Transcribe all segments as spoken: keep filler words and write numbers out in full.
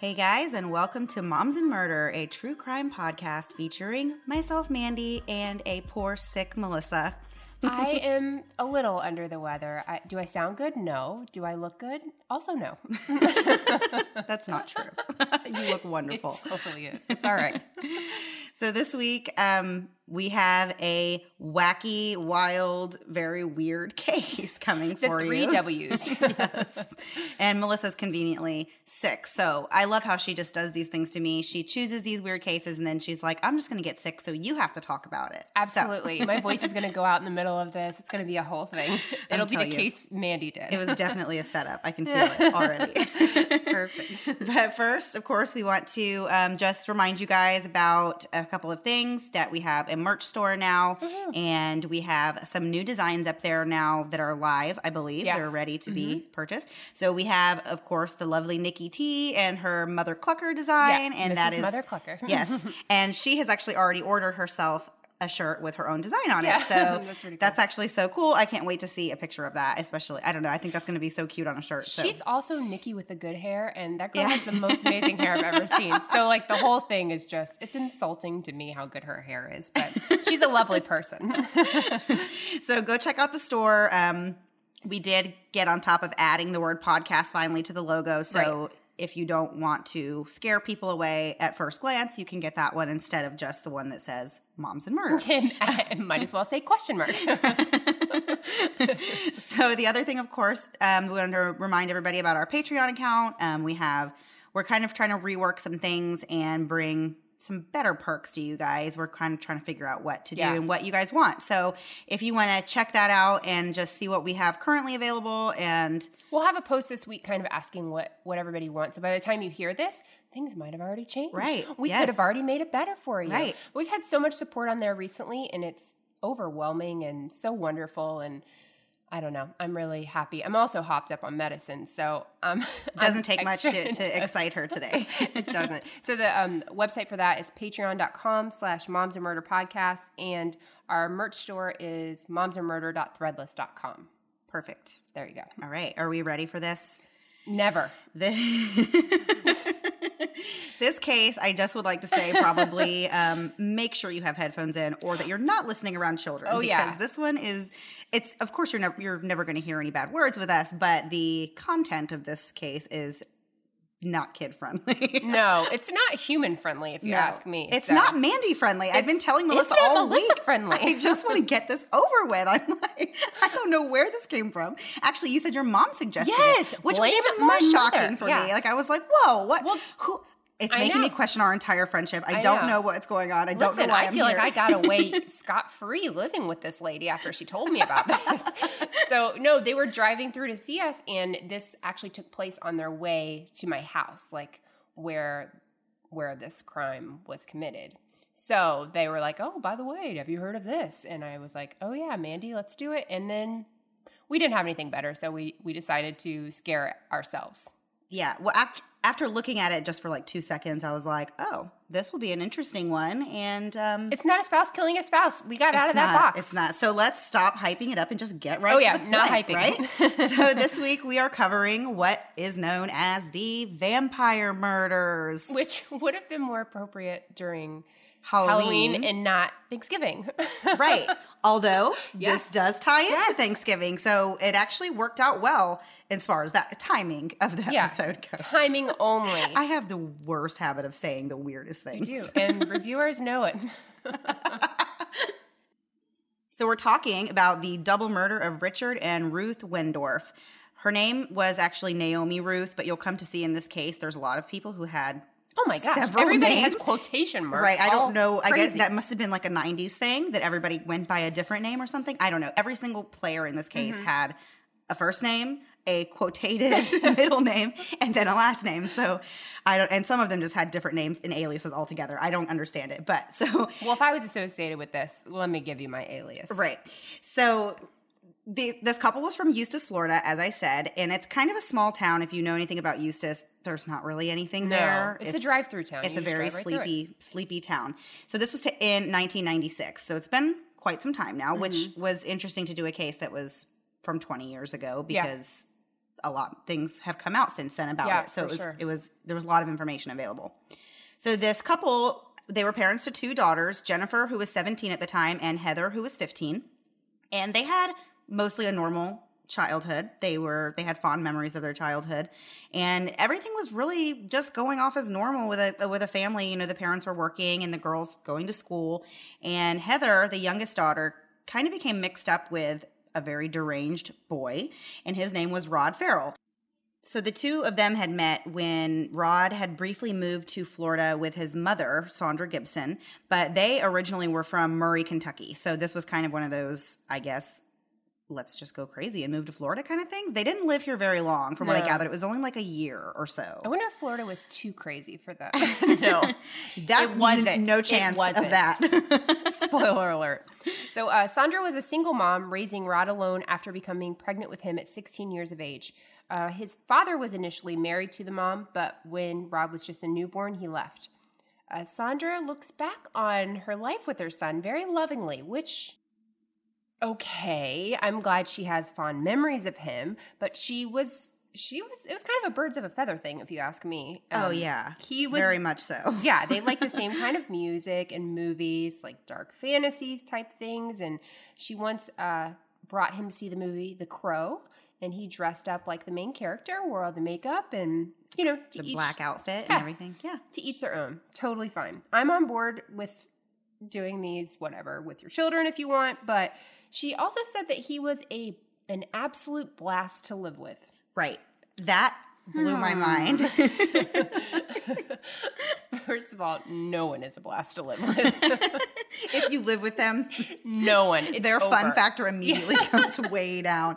Hey guys, and welcome to Moms and Murder, a true crime podcast featuring myself, Mandy, and a poor, sick Melissa. I am a little under the weather. I, do I sound good? No. Do I look good? Also, no. That's not true. You look wonderful. It totally is. It's all right. So this week, um, we have a wacky, wild, very weird case coming The for three you. W's. Yes. And Melissa's conveniently sick. So I love how she just does these things to me. She chooses these weird cases and then she's like, I'm just going to get sick, so you have to talk about it. Absolutely. So. My voice is going to go out in the middle of this. It's going to be a whole thing. It'll be the you. case Mandy did. It was definitely a setup. I can feel it already. Perfect. But first, of course, we want to um, just remind you guys about a couple of things that we have a merch store now, mm-hmm. and we have some new designs up there now that are live, I believe. Yeah. They're ready to mm-hmm. be purchased. So we have, of course, the lovely Nikki T and her Mother Clucker design. Yeah, and Missus that is Mother Clucker. Yes. And she has actually already ordered herself a shirt with her own design on yeah. it. So that's, really cool. that's actually so cool. I can't wait to see a picture of that, especially. I don't know. I think that's going to be so cute on a shirt. So. She's also Nikki with the good hair, and that girl Yeah. has the most amazing hair I've ever seen. So, like, the whole thing is just, it's insulting to me how good her hair is, but she's a lovely person. So go check out the store. Um, we did get on top of adding the word podcast finally to the logo. So Right. if you don't want to scare people away at first glance, you can get that one instead of just the one that says Moms and Murder. And I might as well say question mark. So the other thing, of course, um, we want to remind everybody about our Patreon account. Um, we have, we're kind of trying to rework some things and bring some better perks to you guys. We're kind of trying to figure out what to do Yeah. and what you guys want. So if you want to check that out and just see what we have currently available, and We'll have a post this week kind of asking what, what everybody wants. So by the time you hear this, things might have already changed. Right. We Yes. could have already made it better for you. Right. We've had so much support on there recently, and it's overwhelming and so wonderful. And I don't know. I'm really happy. I'm also hopped up on medicine, so um, doesn't I'm take much extra to, to intense. excite her today. It doesn't. So the um, website for that is patreon.com slash moms and murder podcast. And our merch store is momsandmurder dot threadless dot com. Perfect. There you go. All right. Are we ready for this? Never. The- This case, I just would like to say probably um, make sure you have headphones in or that you're not listening around children. Oh, because yeah. this one is, it's, of course, you're, never you're never going to hear any bad words with us, but the content of this case is not kid friendly. No, it's not human friendly if you No. ask me. It's so. not Mandy friendly. I've been It's- telling Melissa it's not all Melissa week. friendly. I just want to get this over with. I'm like, I don't know where this came from. Actually, you said your mom suggested Yes, it, which was blame even more my shocking mother. for Yeah. me. Like I was like, whoa, what? Well, who? It's I making me know. question our entire friendship. I, I don't know. know what's going on. I don't Listen, know why I I'm feel here. like I got away scot-free living with this lady after she told me about this. So, no, they were driving through to see us, and this actually took place on their way to my house, like where where this crime was committed. So they were like, oh, by the way, have you heard of this? And I was like, oh, yeah, Mandy, let's do it. And then we didn't have anything better, so we, we decided to scare ourselves. Yeah. Well, ac- after looking at it just for like two seconds, I was like, oh, this will be an interesting one. And um, It's not a spouse killing a spouse. We got out of that not, box. It's not. So let's stop hyping it up and just get right Oh, to yeah, the not point, hyping. right? So this week we are covering what is known as the vampire murders. Which would have been more appropriate during Halloween. Halloween and not Thanksgiving. Right. Although Yes. this does tie into Yes. Thanksgiving. So it actually worked out well as far as that timing of the Yeah. episode goes. Timing only. I have the worst habit of saying the weirdest things. do. And reviewers know it. So we're talking about the double murder of Richard and Ruth Wendorf. Her name was actually Naomi Ruth, but you'll come to see in this case there's a lot of people who had Oh my gosh. several Everybody names. has quotation marks. Right, I all don't know. I guess crazy. that must have been like a nineties thing that everybody went by a different name or something. I don't know. Every single player in this case Mm-hmm. had a first name, a quotated middle name, and then a last name. So I don't, and some of them just had different names and aliases altogether. I don't understand it, but so Well, if I was associated with this, let me give you my alias. right. So the, this couple was from Eustis, Florida, as I said, and it's kind of a small town. If you know anything about Eustis, there's not really anything No, there. it's a drive-through town. It's You a just very drive right through it. sleepy, sleepy town. So this was to, in nineteen ninety-six. So it's been quite some time now, which Mm-hmm. was interesting to do a case that was from twenty years ago Yeah. because a lot things have come out since then about Yeah, it. So for it was, sure. it was, there was a lot of information available. So this couple, they were parents to two daughters, Jennifer, who was seventeen at the time, and Heather, who was fifteen. And they had mostly a normal childhood. They were they had fond memories of their childhood, and everything was really just going off as normal with a with a family. You know, the parents were working and the girls going to school, and Heather, the youngest daughter, kind of became mixed up with a very deranged boy, and his name was Rod Farrell. So the two of them had met when Rod had briefly moved to Florida with his mother, Sandra Gibson, but they originally were from Murray, Kentucky. So this was kind of one of those, I guess, let's just go crazy and move to Florida kind of things. They didn't live here very long, from what I No. gathered. It was only like a year or so. I wonder if Florida was too crazy for that. No, That it wasn't. No It chance wasn't. of that. Spoiler alert. So uh, Sandra was a single mom raising Rod alone after becoming pregnant with him at sixteen years of age. Uh, his father was initially married to the mom, but when Rod was just a newborn, he left. Uh, Sandra looks back on her life with her son very lovingly, which, okay, I'm glad she has fond memories of him, but she was, she was, it was kind of a birds of a feather thing, if you ask me. Oh, Um, yeah. He was Very much so. yeah, they like the same kind of music and movies, like dark fantasy type things. And she once uh, brought him to see the movie The Crow, and he dressed up like the main character, wore all the makeup, and you know, to The each, black outfit Yeah. and everything. Yeah. to each their own. Totally fine. I'm on board with doing these, whatever, with your children if you want. But she also said that he was a an absolute blast to live with. Right. That blew my Hmm. mind. First of all, no one is a blast to live with. If you live with them, No one. It's their fun over. factor immediately goes way down.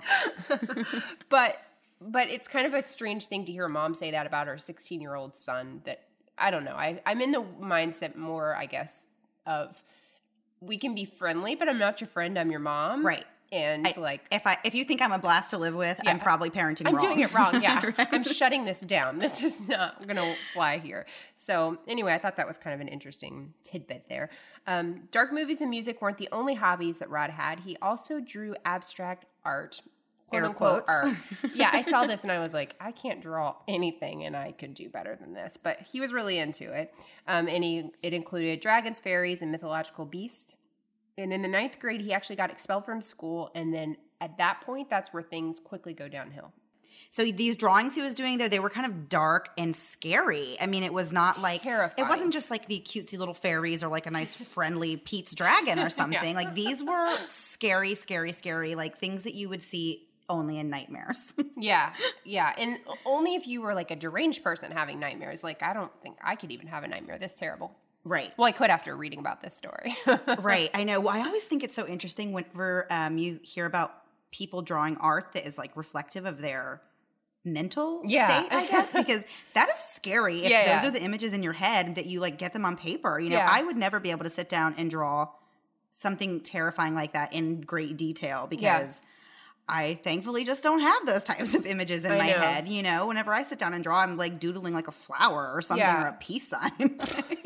But but it's kind of a strange thing to hear a mom say that about her sixteen-year-old son. That I don't know. I, I'm in the mindset more, I guess, of we can be friendly, but I'm not your friend. I'm your mom. Right. And I- like If I if you think I'm a blast to live with, I'm Yeah. probably parenting I'm wrong. doing it wrong. Yeah. Right? I'm shutting this down. This is not going to fly here. So anyway, I thought that was kind of an interesting tidbit there. Um, dark movies and music weren't the only hobbies that Rod had. He also drew abstract art. Quote Air unquote quotes. art. Yeah, I saw this and I was like, I can't draw anything and I could do better than this. But he was really into it. Um, and he it included dragons, fairies, and mythological beasts. And in the ninth grade, he actually got expelled from school. And then at that point, that's where things quickly go downhill. So these drawings he was doing, though, they were kind of dark and scary. I mean, it was not like Terrifying. it wasn't just like the cutesy little fairies or like a nice friendly Pete's dragon or something. Like these were scary, scary, scary, like things that you would see only in nightmares. Yeah, yeah. And only if you were like a deranged person having nightmares. Like, I don't think I could even have a nightmare this terrible. Right. Well, I could after reading about this story. Right. I know. Well, I always think it's so interesting whenever um, you hear about people drawing art that is like reflective of their mental Yeah. state, I guess, because that is scary. If Yeah, those yeah. are the images in your head that you like get them on paper. You know, Yeah. I would never be able to sit down and draw something terrifying like that in great detail because I thankfully just don't have those types of images in I my know. head. You know, whenever I sit down and draw, I'm like doodling like a flower or something Yeah. or a peace sign.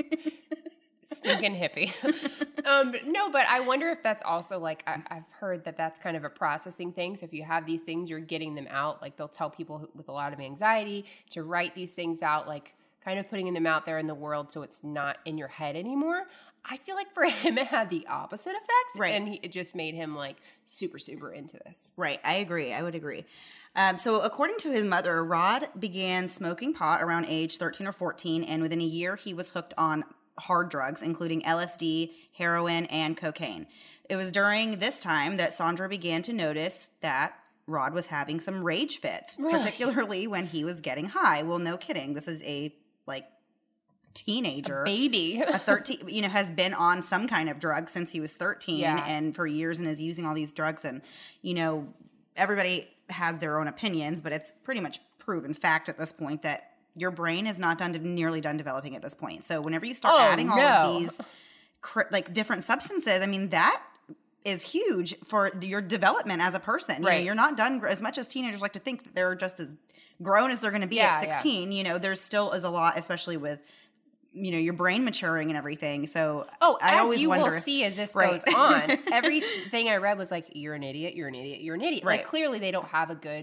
Stinking hippie. um, no, but I wonder if that's also like, I, I've heard that that's kind of a processing thing. So if you have these things, you're getting them out. Like they'll tell people who- with a lot of anxiety to write these things out, like kind of putting them out there in the world so it's not in your head anymore. I feel like for him, it had the opposite effect. Right. And he, it just made him like super, super into this. Right. I agree. I would agree. Um, so according to his mother, Rod began smoking pot around age thirteen or fourteen, and within a year he was hooked on hard drugs, including L S D, heroin, and cocaine. It was during this time that Sandra began to notice that Rod was having some rage fits, Really? particularly when he was getting high. Well, no kidding. This is a, like, teenager. Baby. A thirteen, you know, has been on some kind of drug since he was thirteen Yeah. and for years and is using all these drugs. And, you know, everybody has their own opinions, but it's pretty much proven fact at this point that your brain is not done to, nearly done developing at this point. So whenever you start Oh, adding all no. of these cr- like different substances, I mean, that is huge for your development as a person. You know, Right. you're not done as much as teenagers like to think that they're just as grown as they're going to be Yeah, at yeah. sixteen. You know, there's still is a lot, especially with, you know, your brain maturing and everything. So Oh, I as always you wonder will if- see as this Right. goes on, everything I read was like, you're an idiot, you're an idiot, you're an idiot. Right. Like, clearly they don't have a good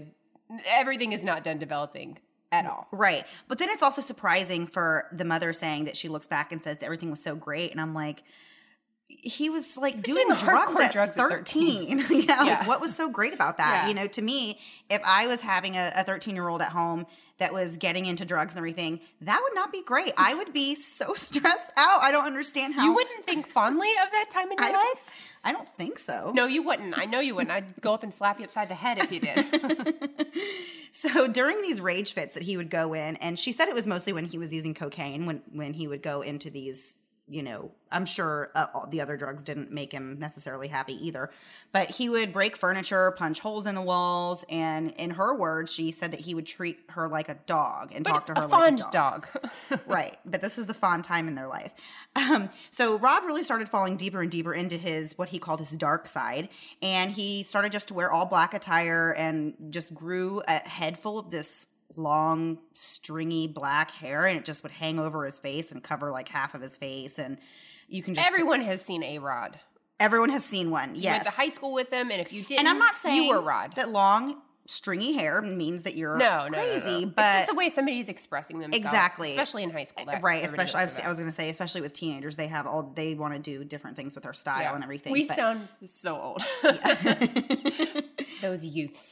everything is not done developing at all. Right. But then it's also surprising for the mother saying that she looks back and says that everything was so great. And I'm like, he was like doing doing drugs at drugs at thirteen. yeah, Yeah. Like what was so great about that? Yeah. You know, to me, if I was having a thirteen year old at home that was getting into drugs and everything, that would not be great. I would be so stressed out. I don't understand how. You wouldn't think fondly of that time in your I don't- life? I don't think so. No, you wouldn't. I know you wouldn't. I'd go up and slap you upside the head if you did. So during these rage fits that he would go in, and she said it was mostly when he was using cocaine, when when he would go into these, you know, I'm sure uh, all the other drugs didn't make him necessarily happy either, but he would break furniture, punch holes in the walls, and in her words, she said that he would treat her like a dog and But talk to her a like fond a dog. dog. Right. But this is the fond time in their life. Um, so Rod really started falling deeper and deeper into his, what he called his dark side. And he started just to wear all black attire and just grew a head full of this long, stringy black hair. And it just would hang over his face and cover like half of his face. And you can just, Everyone has seen A-Rod. everyone has seen one. You Yes. went to high school with him, and if you didn't, And I'm not saying you were Rod. that long, stringy hair means that you're No, no, crazy, no, no. but it's just the way somebody's expressing themselves. Exactly. Especially in high school. That right, everybody especially goes I've, through I was going to say, especially with teenagers, they have all they want to do different things with their style Yeah. and everything. We but- sound so old. Those youths.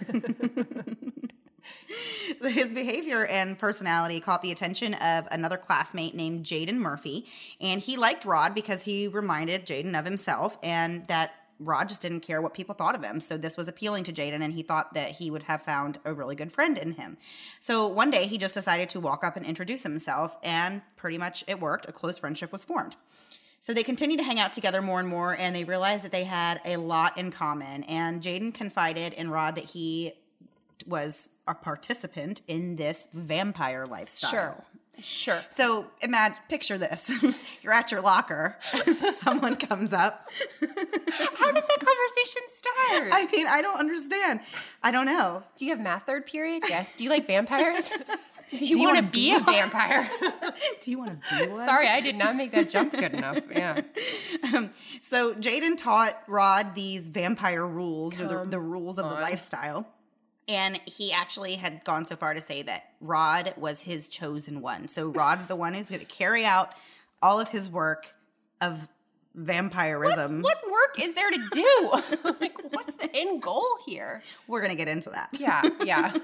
His behavior and personality caught the attention of another classmate named Jaden Murphy, and he liked Rod because he reminded Jaden of himself, and that Rod just didn't care what people thought of him. So this was appealing to Jaden, and he thought that he would have found a really good friend in him. So one day he just decided to walk up and introduce himself, and pretty much it worked. A close friendship was formed. So they continued to hang out together more and more, and they realized that they had a lot in common. And Jaden confided in Rod that he was a participant in this vampire lifestyle. Sure. Sure. So imagine, picture this. You're at your locker. Someone comes up. How does that conversation start? I mean, I don't understand. I don't know. Do you have math third period? Yes. Do you like vampires? Do you, you want to wanna be be a one? vampire? Do you want to be one? Sorry, I did not make that jump good enough. Yeah. Um, so Jaden taught Rod these vampire rules, or the, Come the rules of the on. lifestyle. And he actually had gone so far to say that Rod was his chosen one. So Rod's the one who's going to carry out all of his work of vampirism. What work is there to do? Like, what's the end goal here? We're going to get into that. Yeah, yeah.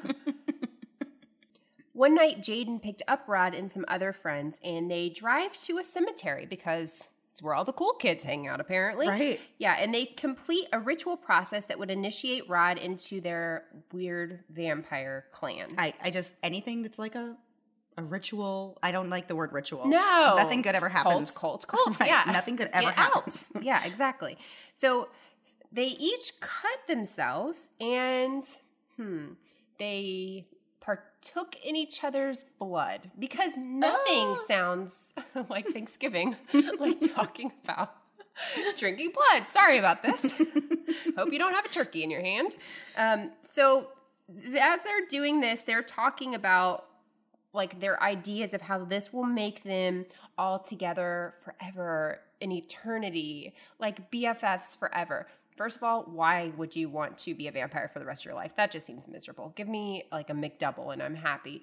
One night, Jaden picked up Rod and some other friends, and they drive to a cemetery because it's where all the cool kids hang out, apparently. Right. Yeah, and they complete a ritual process that would initiate Rod into their weird vampire clan. I, I just, anything that's like a, a ritual, I don't like the word ritual. No. Nothing good ever happens. Cults, cults, cults. Right, Yeah. nothing good ever Get happens. out. Yeah, exactly. So they each cut themselves and, hmm, they partook in each other's blood because nothing Oh. sounds like Thanksgiving, like talking about drinking blood. Sorry about this. Hope you don't have a turkey in your hand. Um, so as they're doing this, they're talking about like their ideas of how this will make them all together forever in eternity, like B F Fs forever. First of all, why would you want to be a vampire for the rest of your life? That just seems miserable. Give me like a McDouble and I'm happy.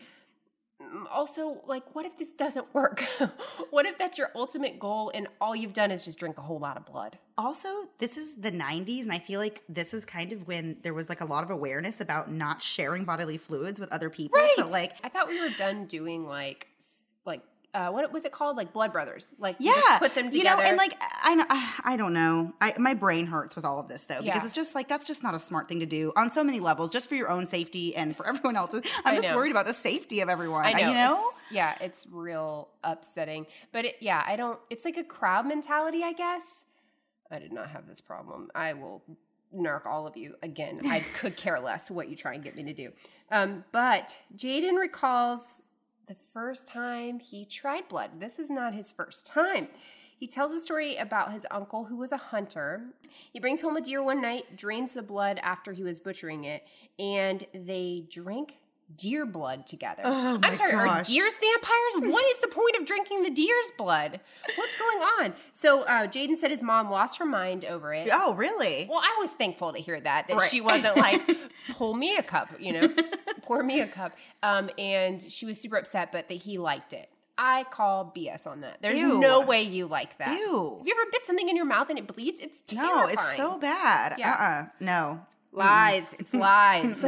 Also, like, what if this doesn't work? What if that's your ultimate goal and all you've done is just drink a whole lot of blood? Also, this is the nineties, and I feel like this is kind of when there was like a lot of awareness about not sharing bodily fluids with other people. Right. So like, I thought we were done doing like, s- like, uh, what was it called? Like Blood Brothers. Like, you yeah, just put them together. You know, and like I, I, I don't know. I, my brain hurts with all of this though, because Yeah. it's just like that's just not a smart thing to do on so many levels, just for your own safety and for everyone else's. I'm I just know. worried about the safety of everyone. I know. You know? It's, yeah, it's real upsetting. But it, yeah, I don't, it's like a crowd mentality, I guess. I did not have this problem. I will narc all of you again. I could care less what you try and get me to do. Um, but Jaden recalls the first time he tried blood. This is not his first time. He tells a story about his uncle who was a hunter. He brings home a deer one night, drains the blood after he was butchering it, and they drank deer blood together. Oh my I'm sorry, are gosh. deers vampires? What is the point of drinking the deer's blood? What's going on? So uh, Jaden said his mom lost her mind over it. Oh, really? Well, I was thankful to hear that, that Right. she wasn't like, pull me a cup, you know, pour me a cup. Um, and she was super upset, but that he liked it. I call B S on that. There's Ew. no way you like that. Ew. Have you ever bit something in your mouth and it bleeds? It's terrifying. No, it's so bad. Yeah. Uh-uh. No. Lies. It's lies.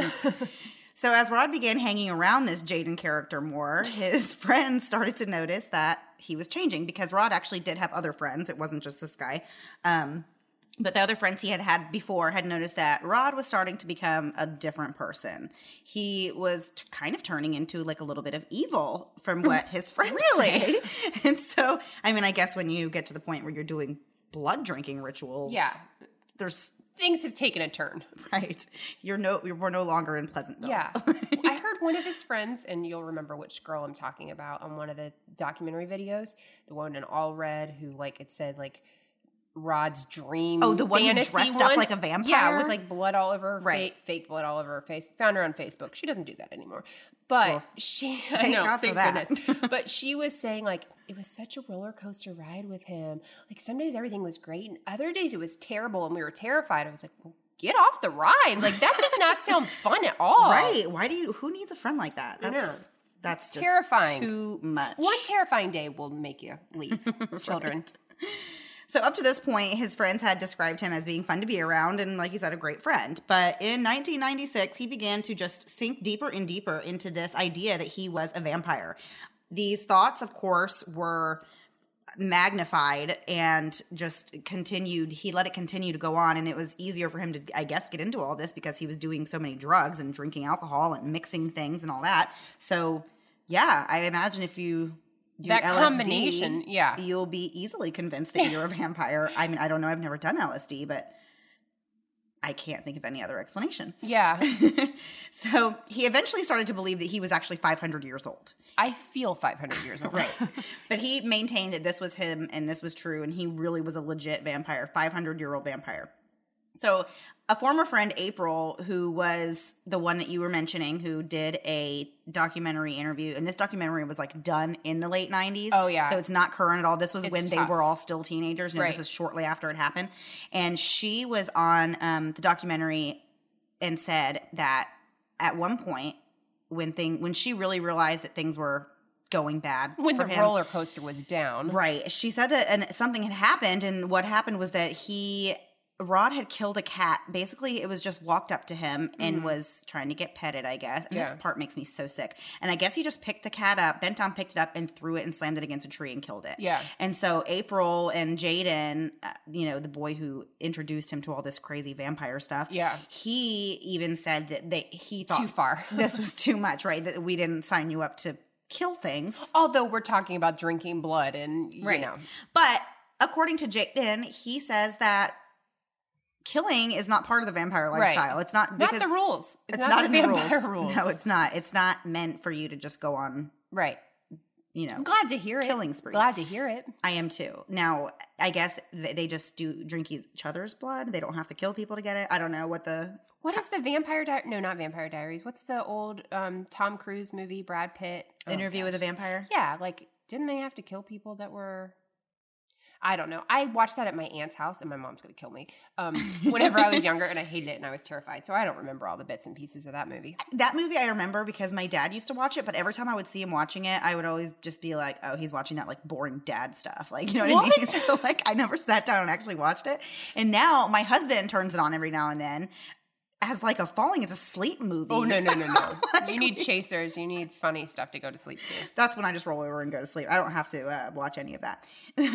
So as Rod began hanging around this Jaden character more, his friends started to notice that he was changing because Rod actually did have other friends. It wasn't just this guy. Um, but the other friends he had had before had noticed that Rod was starting to become a different person. He was t- kind of turning into like a little bit of evil from what his friends Really? say. And so, I mean, I guess when you get to the point where you're doing blood drinking rituals, Yeah. there's Things have taken a turn. right. You're no, we're no longer in Pleasantville. Yeah. I heard one of his friends, and you'll remember which girl I'm talking about on one of the documentary videos, the one in all red who like it said like Rod's dream. Oh, the one who fantasy dressed one. up like a vampire? Yeah, with like blood all over her Right. face, fake blood all over her face. Found her on Facebook. She doesn't do that anymore. But Well, she, I thank know, God for thank that. goodness. But she was saying like it was such a roller coaster ride with him. Like some days everything was great, and other days it was terrible, and we were terrified. I was like, well, get off the ride. Like that does not sound fun at all. Right. Why do you, who needs a friend like that? I That's, know. that's just Terrifying. too much. One terrifying day will make you leave, children. So up to this point, his friends had described him as being fun to be around and, like he said, a great friend. But in nineteen ninety-six, he began to just sink deeper and deeper into this idea that he was a vampire. These thoughts, of course, were magnified and just continued. He let it continue to go on, and it was easier for him to, I guess, get into all this because he was doing so many drugs and drinking alcohol and mixing things and all that. So, yeah, I imagine if you do That L S D, combination, yeah. you'll be easily convinced that you're a vampire. I mean, I don't know. I've never done L S D, but I can't think of any other explanation. Yeah. So he eventually started to believe that he was actually five hundred years old. I feel five hundred years old. Right. But he maintained that this was him and this was true, and he really was a legit vampire, five hundred year old vampire. So a former friend, April, who was the one that you were mentioning, who did a documentary interview, and this documentary was like done in the late nineties. Oh, yeah. So it's not current at all. This was It's when tough. they were all still teenagers. You know, Right. This is shortly after it happened. And she was on um, the documentary and said that at one point when thing when she really realized that things were going bad When for the him, roller coaster was down. right? She said that and something had happened, and what happened was that he Rod had killed a cat. Basically, it was just walked up to him and Mhm. was trying to get petted, I guess. And Yeah. this part makes me so sick. And I guess he just picked the cat up, bent down, picked it up, and threw it and slammed it against a tree and killed it. Yeah. And so April and Jaden, uh, you know, the boy who introduced him to all this crazy vampire stuff, Yeah. he even said that they he thought Too far. this was too much, right? That we didn't sign you up to kill things. Although we're talking about drinking blood and, you Right. know. But according to Jaden, he says that killing is not part of the vampire Right. lifestyle. It's not Not because the rules. it's, It's, not, the in the vampire rules. rules. No, it's not. It's not meant for you to just go on, Right. you know, I'm glad to hear it. killing spree. Glad to hear it. I am too. Now, I guess th- they just do drink each other's blood. They don't have to kill people to get it. I don't know what the What is the Vampire Di- No, not Vampire Diaries. What's the old um, Tom Cruise movie, Brad Pitt? Oh, interview with a gosh. vampire. Yeah, like, didn't they have to kill people that were... I don't know. I watched that at my aunt's house, and my mom's going to kill me um, whenever I was younger, and I hated it, and I was terrified. So I don't remember all the bits and pieces of that movie. That movie I remember because my dad used to watch it, but every time I would see him watching it, I would always just be like, oh, he's watching that like boring dad stuff. Like, you know what, I mean? What? So like I never sat down and actually watched it. And now my husband turns it on every now and then as like a falling into sleep movie. Oh, no, no, no, no. Like, You need chasers. You need funny stuff to go to sleep to. that's when I just roll over and go to sleep. I don't have to uh, watch any of that.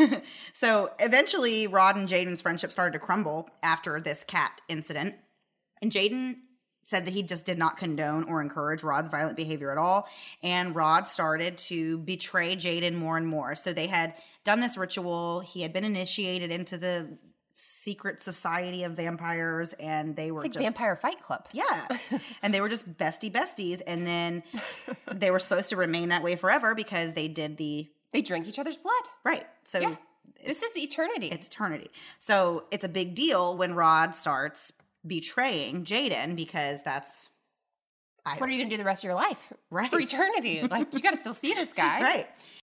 So eventually, Rod and Jaden's friendship started to crumble after this cat incident. And Jaden said that he just did not condone or encourage Rod's violent behavior at all. And Rod started to betray Jaden more and more. So they had done this ritual. He had been initiated into the secret society of vampires, and they were It's like just Vampire Fight Club. yeah. And they were just bestie besties. And then they were supposed to remain that way forever because they did the They drink each other's blood. right. So Yeah. This is eternity. it's eternity. So it's a big deal when Rod starts betraying Jaden because that's I What are you going to do the rest of your life? Right. For eternity. Like, you got to still see this guy. Right.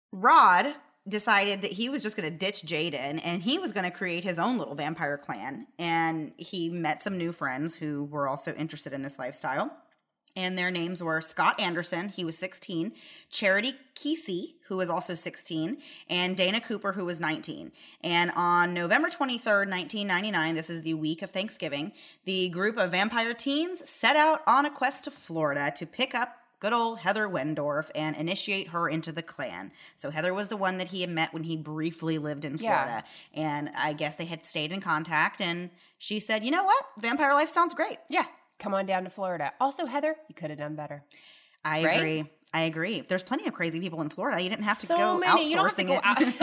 Rod decided that he was just going to ditch Jaden and he was going to create his own little vampire clan. And he met some new friends who were also interested in this lifestyle. And their names were Scott Anderson, he was sixteen, Charity Kesey, who was also sixteen, and Dana Cooper, who was nineteen. And on November twenty-third, nineteen ninety-nine, this is the week of Thanksgiving, the group of vampire teens set out on a quest to Florida to pick up good old Heather Wendorf and initiate her into the clan. So Heather was the one that he had met when he briefly lived in Florida. Yeah. And I guess they had stayed in contact, and she said, you know what? Vampire life sounds great. Yeah. Come on down to Florida. Also, Heather, you could have done better. I right? agree. I agree. There's plenty of crazy people in Florida. You didn't have to so go many. outsourcing you don't have to go it.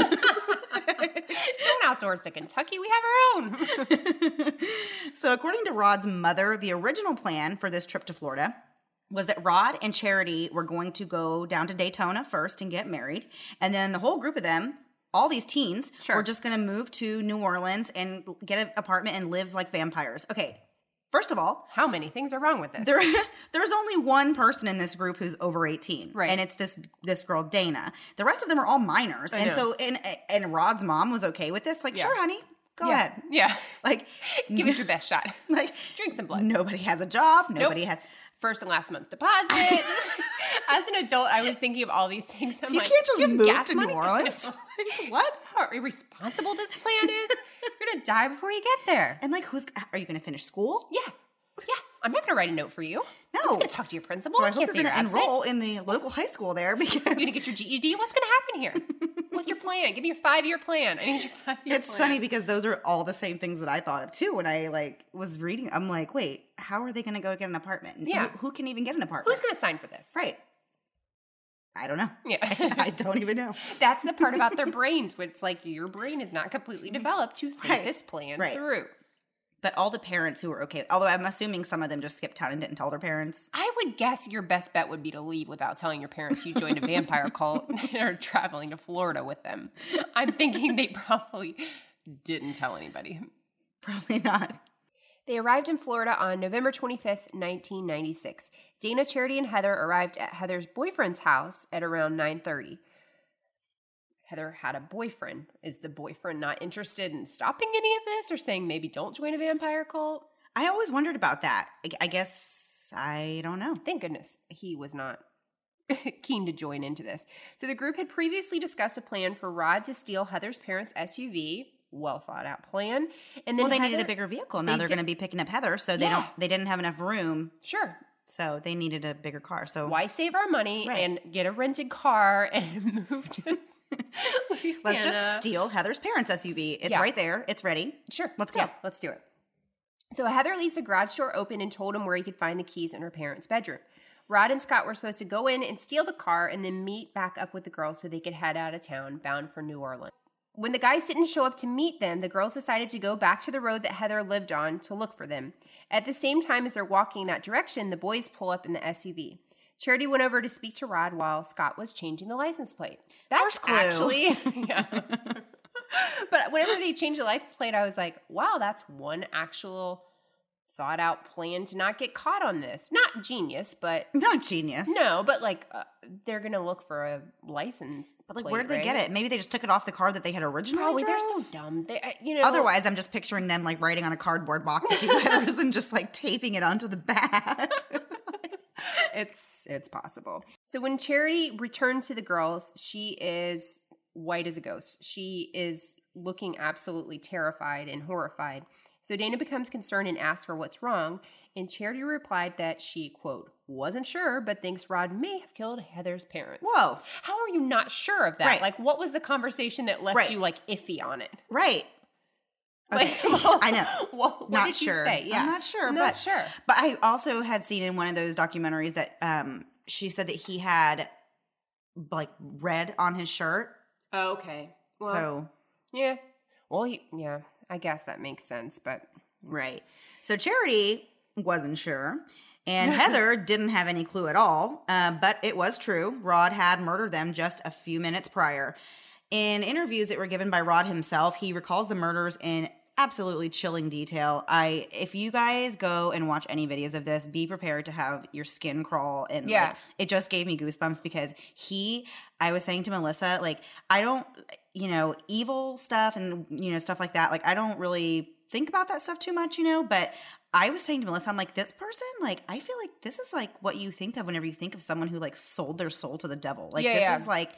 Out- don't outsource to Kentucky. We have our own. So according to Rod's mother, the original plan for this trip to Florida was that Rod and Charity were going to go down to Daytona first and get married. And then the whole group of them, all these teens, sure. were just going to move to New Orleans and get an apartment and live like vampires. Okay. First of all, how many things are wrong with this? There, there's only one person in this group who's over eighteen, right? And it's this this girl Dana. The rest of them are all minors, I and know. so and and Rod's mom was okay with this. Like, yeah. sure, honey, go yeah. ahead. Yeah, like give it your best shot. Like, drink some blood. Nobody has a job. Nobody nope. has first and last month deposit. As an adult, I was thinking of all these things. I'm you like, can't just you have move gas to money? New Orleans. Like, what? How irresponsible this plan is. You're gonna die before you get there. And like, who's are you going to finish school? Yeah. Yeah, I'm not going to write a note for you. No. I'm going to talk to your principal. So I, I hope can't you're say going to you're enroll in the local high school there because you're going to get your G E D. What's going to happen here? What's your plan? Give me your five-year plan. I need your five-year It's plan. funny because those are all the same things that I thought of too when I like was reading. I'm like, wait, how are they going to go get an apartment? Yeah. Who, who can even get an apartment? Who's going to sign for this? Right. I don't know. Yeah. I don't even know. That's the part about their brains where it's like your brain is not completely developed to think Right. this plan Right. through. But all the parents who were okay, although I'm assuming some of them just skipped town and didn't tell their parents. I would guess your best bet would be to leave without telling your parents you joined a vampire cult and are traveling to Florida with them. I'm thinking they probably didn't tell anybody. Probably not. They arrived in Florida on November twenty-fifth, nineteen ninety-six. Dana, Charity, and Heather arrived at Heather's boyfriend's house at around nine thirty. Heather had a boyfriend. Is the boyfriend not interested in stopping any of this or saying maybe don't join a vampire cult? I always wondered about that. I, I guess I don't know. Thank goodness he was not keen to join into this. So the group had previously discussed a plan for Rod to steal Heather's parents' S U V. Well thought out plan. And then Well, they Heather, needed a bigger vehicle. Now they they're did- going to be picking up Heather, so they Yeah. don't. They didn't have enough room, Sure. so they needed a bigger car. So Why save our money Right. and get a rented car and move to let's Louisiana? just steal Heather's parents' S U V. It's Yeah. right there. It's ready. Sure. Let's go. Yeah, let's do it. So Heather leaves a garage door open and told him where he could find the keys in her parents' bedroom. Rod and Scott were supposed to go in and steal the car and then meet back up with the girls so they could head out of town, bound for New Orleans. When the guys didn't show up to meet them, the girls decided to go back to the road that Heather lived on to look for them. At the same time as they're walking that direction, the boys pull up in the S U V. Charity went over to speak to Rod while Scott was changing the license plate. That's First clue. actually... yeah. But whenever they changed the license plate, I was like, wow, that's one actual thought out plan to not get caught on this. Not genius, but Not genius. no, but like uh, they're going to look for a license. But like, plate, where did they right? get it? Maybe they just took it off the car that they had originally Probably they're drove? so dumb. They, uh, you know. Otherwise, I'm just picturing them like writing on a cardboard box a few letters and just like taping it onto the back. it's it's possible. So when Charity returns to the girls, she is white as a ghost. She is looking absolutely terrified and horrified. So Dana becomes concerned and asks her what's wrong, and Charity replied that she, quote, wasn't sure, but thinks Rod may have killed Heather's parents. Whoa. How are you not sure of that? Right. Like, what was the conversation that left Right. you, like, iffy on it? Right. Like, Okay. I know. What, what Not did sure. you say? Yeah. I'm not sure. I'm but, not sure. But I also had seen in one of those documentaries that um, she said that he had like red on his shirt. Oh, okay. Well, so yeah. Well, he, yeah, I guess that makes sense, but right. So Charity wasn't sure. And Heather didn't have any clue at all. Uh, but it was true. Rod had murdered them just a few minutes prior. In interviews that were given by Rod himself, he recalls the murders in absolutely chilling detail. I if you guys go and watch any videos of this, be prepared to have your skin crawl, and Yeah. like, it just gave me goosebumps because he I was saying to Melissa, like, I don't, you know, evil stuff and, you know, stuff like that, like, I don't really think about that stuff too much, you know, but I was saying to Melissa, I'm like, this person, like, I feel like this is like what you think of whenever you think of someone who like sold their soul to the devil. Like, Yeah, this yeah. is like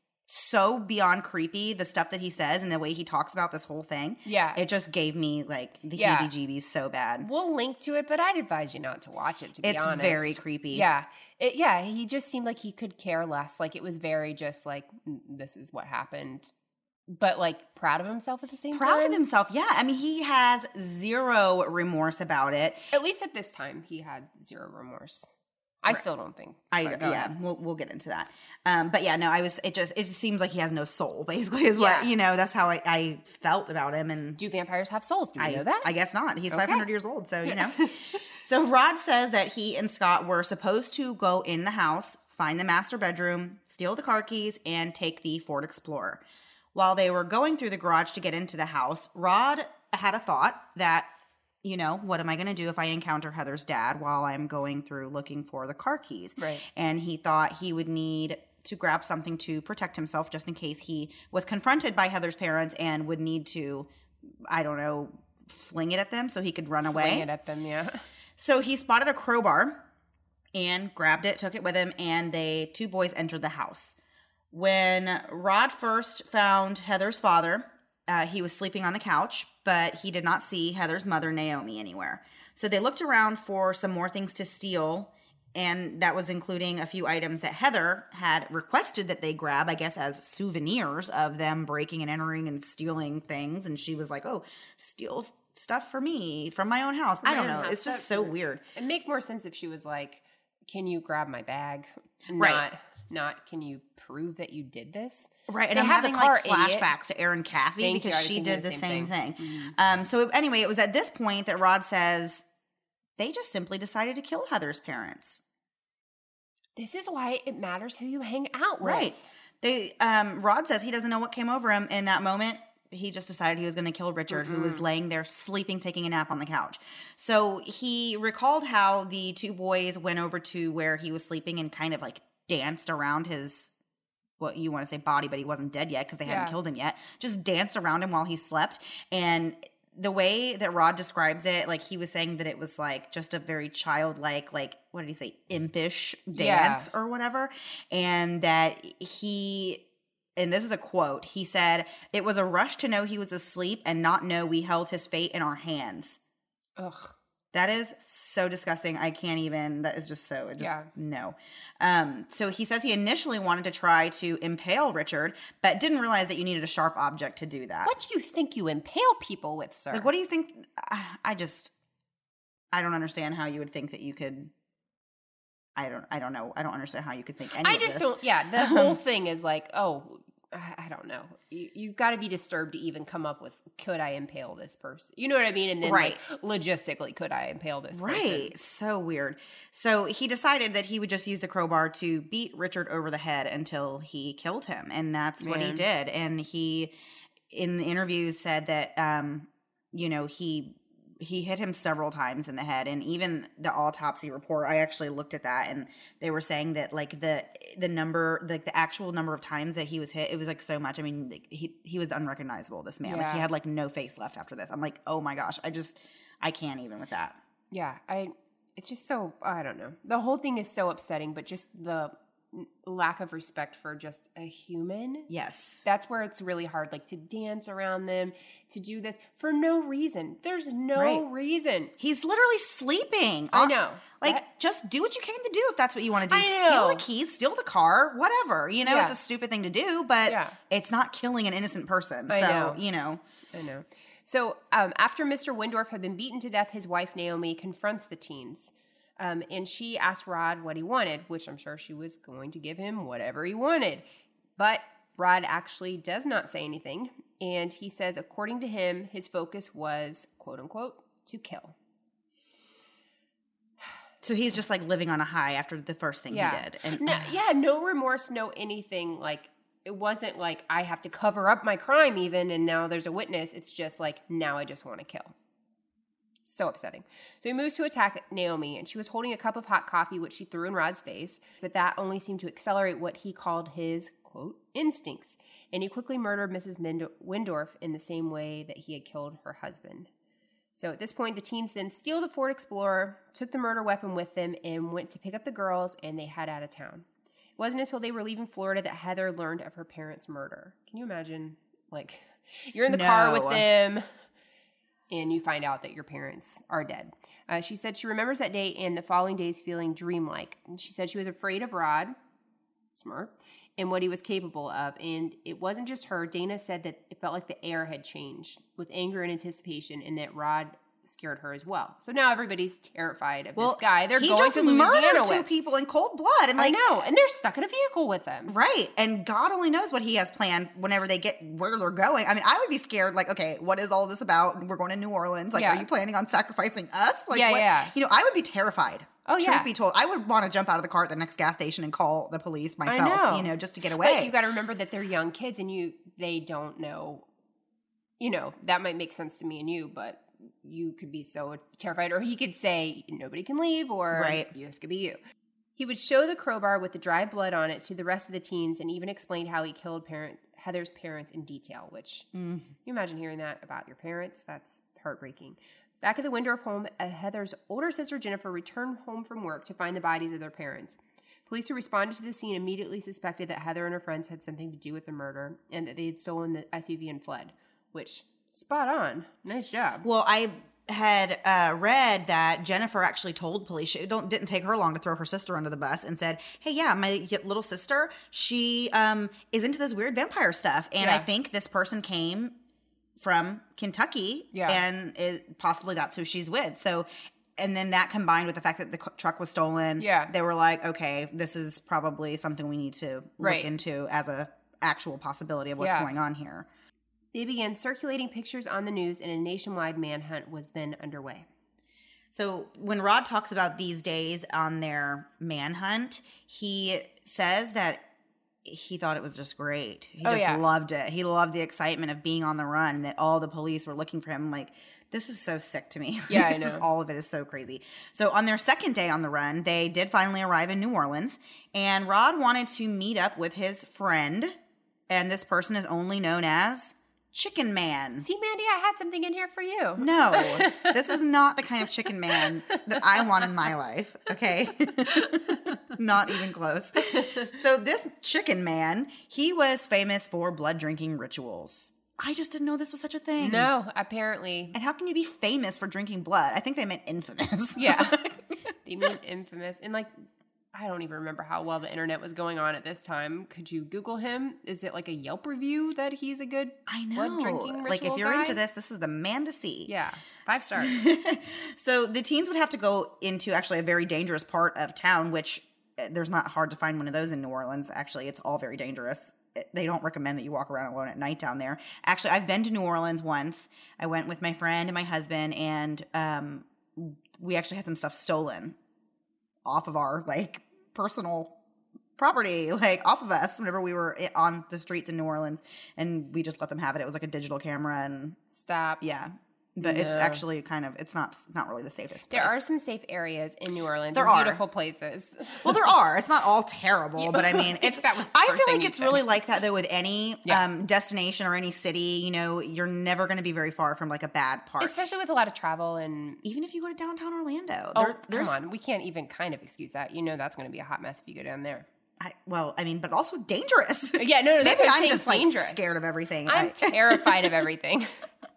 so beyond creepy, the stuff that he says and the way he talks about this whole thing. Yeah. It just gave me like the Yeah. heebie-jeebies so bad. We'll link to it, but I'd advise you not to watch it, to be It's honest. very creepy. Yeah. It, yeah, he just seemed like he could care less. Like, it was very just like, "Mm, this is what happened. But, like, proud of himself at the same Proud time. of himself. Yeah. I mean, he has zero remorse about it. At least at this time, he had zero remorse. I Right. still don't think. I but go yeah, ahead. we'll we'll get into that. Um, but yeah, no, I was it just it just seems like he has no soul, basically, is what Yeah. you know, that's how I, I felt about him. And Do vampires have souls? Do we I know that? I guess not. He's Okay. five hundred years old, so you know. So Rod says that he and Scott were supposed to go in the house, find the master bedroom, steal the car keys, and take the Ford Explorer. While they were going through the garage to get into the house, Rod had a thought that, you know, what am I going to do if I encounter Heather's dad while I'm going through looking for the car keys? Right. And he thought he would need to grab something to protect himself just in case he was confronted by Heather's parents and would need to, I don't know, fling it at them so he could run away. Fling it at them, yeah. So he spotted a crowbar and grabbed it, took it with him, and they two boys entered the house. When Rod first found Heather's father, uh, he was sleeping on the couch, but he did not see Heather's mother, Naomi, anywhere. So they looked around for some more things to steal, and that was including a few items that Heather had requested that they grab, I guess, as souvenirs of them breaking and entering and stealing things. And she was like, oh, steal stuff for me from my own house. I my don't own know. house. It's just That's so weird. weird. It'd make more sense if she was like, can you grab my bag? Right. Not, not can you prove that you did this? Right, and They I'm have the having car, like idiot. flashbacks to Erin Caffey Thank you, I because was she thinking did the the same, same thing. thing. Um, so anyway, it was at this point that Rod says they just simply decided to kill Heather's parents. This is why it matters who you hang out with. Right. They um, Rod says he doesn't know what came over him in that moment. He just decided he was going to kill Richard, who was laying there sleeping, taking a nap on the couch. So he recalled how the two boys went over to where he was sleeping and kind of like danced around his, what you want to say body, but he wasn't dead yet because they hadn't Yeah. killed him yet. Just danced around him while he slept. And the way that Rod describes it, like he was saying that it was like just a very childlike, like, what did he say, impish dance Yeah. or whatever. And that he, and this is a quote, he said, it was a rush to know he was asleep and not know we held his fate in our hands. Ugh. That is so disgusting. I can't even, that is just so, it just, Yeah. no. Um, so he says he initially wanted to try to impale Richard, but didn't realize that you needed a sharp object to do that. What do you think you impale people with, sir? Like, what do you think? I, I just, I don't understand how you would think that you could, I don't, I don't know. I don't understand how you could think any I of just this. don't. Yeah, the Um, whole thing is like, oh, I I don't know. You, you've got to be disturbed to even come up with, could I impale this person? You know what I mean? And then, Right. like, logistically, could I impale this person? Right. So weird. So he decided that he would just use the crowbar to beat Richard over the head until he killed him. And that's what he Man. did. And he, in the interviews, said that, um, you know, he he hit him several times in the head. And even the autopsy report, I actually looked at that, and they were saying that like the the number, like the actual number of times that he was hit, it was like so much. I mean, like, he he was unrecognizable, this man. Like he Yeah. had like no face left after this. I'm like, oh my gosh, I just I can't even with that. Yeah, I. It's just so, I don't know. The whole thing is so upsetting, but just the n- lack of respect for just a human. Yes. That's where it's really hard, like to dance around them, to do this for no reason. There's no Right. reason. He's literally sleeping. I on- know. Like, What? just do what you came to do if that's what you want to do. I Steal know. the keys, steal the car, whatever. You know, Yeah. it's a stupid thing to do, but Yeah. it's not killing an innocent person. I so, know. you know. I know. So um, after Mister Windorf had been beaten to death, his wife Naomi confronts the teens. Um, and she asked Rod what he wanted, which I'm sure she was going to give him whatever he wanted. But Rod actually does not say anything. And he says, according to him, his focus was, quote unquote, to kill. So he's just like living on a high after the first thing Yeah. he did. And No, yeah, no remorse, no anything. Like, it wasn't like I have to cover up my crime even and now there's a witness. It's just like, now I just want to kill. So upsetting. So he moves to attack Naomi, and she was holding a cup of hot coffee, which she threw in Rod's face, but that only seemed to accelerate what he called his, quote, instincts. And he quickly murdered Missus Mind- Windorf in the same way that he had killed her husband. So at this point, the teens then steal the Ford Explorer, took the murder weapon with them, and went to pick up the girls, and they head out of town. It wasn't until they were leaving Florida that Heather learned of her parents' murder. Can you imagine? Like, you're in the No. car with them, and you find out that your parents are dead. Uh, she said she remembers that day and the following days feeling dreamlike. She said she was afraid of Rod, smart, and what he was capable of. And it wasn't just her. Dana said that it felt like the air had changed with anger and anticipation, and that Rod scared her as well. So now everybody's terrified of Well, this guy. They're he going just to Louisiana murdered with. two people in cold blood, and like, I know, and they're stuck in a vehicle with them. right? And God only knows what He has planned whenever they get where they're going. I mean, I would be scared. Like, okay, what is all this about? We're going to New Orleans. Like, Yeah. are you planning on sacrificing us? Like, Yeah, what? yeah. You know, I would be terrified. Oh, Truth yeah. be told, I would want to jump out of the car at the next gas station and call the police myself. know. You know, just to get away. But you got to remember that they're young kids, and you they don't know. You know, that might make sense to me and you, but you could be so terrified. Or he could say, nobody can leave, or Right. this could be you. He would show the crowbar with the dry blood on it to the rest of the teens, and even explained how he killed parent Heather's parents in detail, which Mm. you imagine hearing that about your parents? That's heartbreaking. Back at the Windorf home, uh, Heather's older sister Jennifer returned home from work to find the bodies of their parents. Police who responded to the scene immediately suspected that Heather and her friends had something to do with the murder and that they had stolen the S U V and fled, which, spot on. Nice job. Well, I had uh, read that Jennifer actually told police, she don't, didn't take her long to throw her sister under the bus, and said, hey, yeah, my little sister, she um, is into this weird vampire stuff. And Yeah. I think this person came from Kentucky, Yeah. and it, possibly that's who she's with. So, and then that combined with the fact that the c- truck was stolen, Yeah. they were like, okay, this is probably something we need to Right. look into as a actual possibility of what's Yeah. going on here. They began circulating pictures on the news, and a nationwide manhunt was then underway. So when Rod talks about these days on their manhunt, he says that he thought it was just great. He Oh, just yeah. loved it. He loved the excitement of being on the run, and that all the police were looking for him. Like, this is so sick to me. Yeah, I It's just know. all of it is so crazy. So on their second day on the run, they did finally arrive in New Orleans, and Rod wanted to meet up with his friend, and this person is only known as Chicken Man. See, Mandy, I had something in here for you. No, this is not the kind of chicken man that I want in my life. Okay. Not even close. So this chicken man, he was famous for blood drinking rituals. I just didn't know this was such a thing. No, apparently. And how can you be famous for drinking blood? I think they meant infamous. Yeah. They mean infamous. And like, I don't even remember how well the internet was going on at this time. Could you Google him? Is it like a Yelp review that he's a good I know. blood drinking ritual Like, if you're guy? into this, this is the man to see. Yeah. Five stars. So the teens would have to go into actually a very dangerous part of town, which uh, there's not hard to find one of those in New Orleans. Actually, it's all very dangerous. It- They don't recommend that you walk around alone at night down there. Actually, I've been to New Orleans once. I went with my friend and my husband, and um, we actually had some stuff stolen off of our like personal property, like off of us whenever we were i- on the streets in New Orleans, and we just let them have it. It was like a digital camera, and Stop. yeah. But it's No. actually kind of, it's not not really the safest place. There are some safe areas in New Orleans. There and are. beautiful places. Well, there are. It's not all terrible, Yeah. but I mean, it's. That was the I first feel thing like you it's said. really like that though with any Yeah. um, destination or any city. You know, you're never going to be very far from like a bad part. Especially with a lot of travel and Even if you go to downtown Orlando. oh, there- come there's, on, we can't even kind of excuse that. You know that's going to be a hot mess if you go down there. I, well, I mean, but also dangerous. Yeah, no, no, that's Maybe what I'm I'm saying, just like dangerous. scared of everything. I'm I, terrified of everything.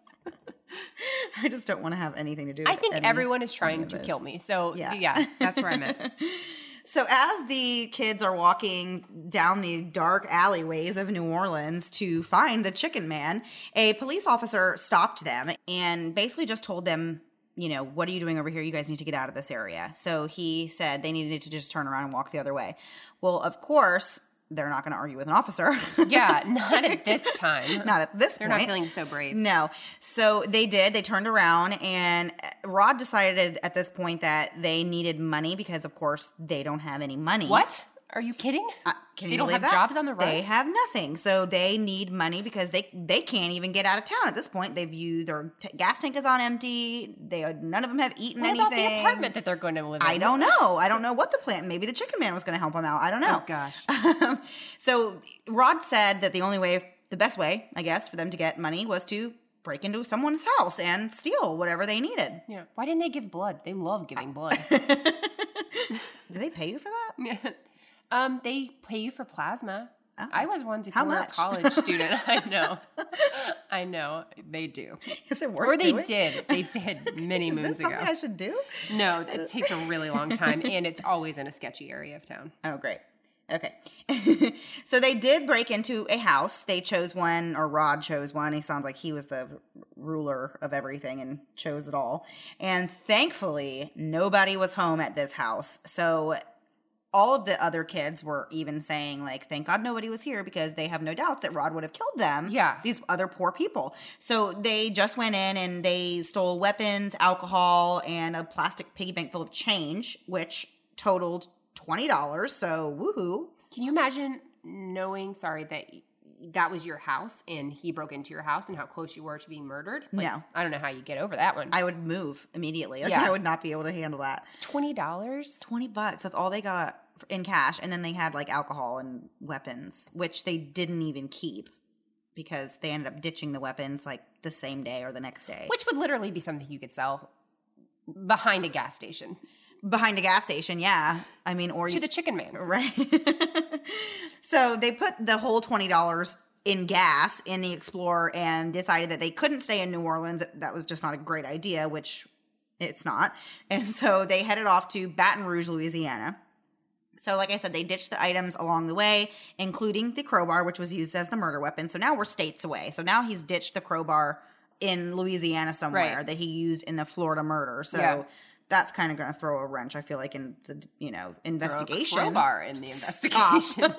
I just don't want to have anything to do. I with think any- everyone is any trying of to this. kill me. So Yeah. yeah, that's where I'm at. So as the kids are walking down the dark alleyways of New Orleans to find the chicken man, a police officer stopped them and basically just told them, you know, what are you doing over here? You guys need to get out of this area. So he said they needed to just turn around and walk the other way. Well, of course, they're not going to argue with an officer. Yeah, not at this time. Not at this They're point. not feeling so brave. No. So they did. They turned around, and Rod decided at this point that they needed money because, of course, they don't have any money. What? Are you kidding? Uh, can They you don't believe have that? jobs on the run? They have nothing. So they need money because they they can't even get out of town at this point. They've used their t- gas tank is on empty. They none of them have eaten What anything. about the apartment that they're going to live in? I don't know. I don't know what the plan. Maybe the Chicken Man was going to help them out. I don't know. Oh, gosh. So Rod said that the only way, the best way, I guess, for them to get money was to break into someone's house and steal whatever they needed. Yeah. Why didn't they give blood? They love giving blood. Do they pay you for that? um, they pay you for plasma. Oh. I was one to How a much? college student. I know. I know. They do. Is it worth Or they doing? did. They did many Is moons this something ago. I should do? No, it takes a really long time, and it's always in a sketchy area of town. Oh, great. Okay. So they did break into a house. They chose one, or Rod chose one. He sounds like he was the ruler of everything and chose it all. And thankfully, nobody was home at this house. So all of the other kids were even saying, like, thank God nobody was here because they have no doubts that Rod would have killed them. Yeah. These other poor people. So they just went in and they stole weapons, alcohol, and a plastic piggy bank full of change, which totaled twenty dollars. So woohoo. Can you imagine knowing, sorry, that that was your house and he broke into your house and how close you were to being murdered? Like, No. I don't know how you get over that one. I would move immediately. Like, Yeah. I would not be able to handle that. twenty dollars? twenty bucks. That's all they got in cash. And then they had like alcohol and weapons, which they didn't even keep because they ended up ditching the weapons like the same day or the next day. Which would literally be something you could sell behind a gas station. Behind a gas station, yeah. I mean, or To you, the Chicken Man. right. So they put the whole twenty dollars in gas in the Explorer and decided that they couldn't stay in New Orleans. That was just not a great idea, which it's not. And so they headed off to Baton Rouge, Louisiana. So like I said, they ditched the items along the way, including the crowbar, which was used as the murder weapon. So now we're states away. So now he's ditched the crowbar in Louisiana somewhere Right. that he used in the Florida murder. So Yeah. that's kind of going to throw a wrench, I feel like, in the, you know, Throw a investigation. crowbar in the Stop. investigation.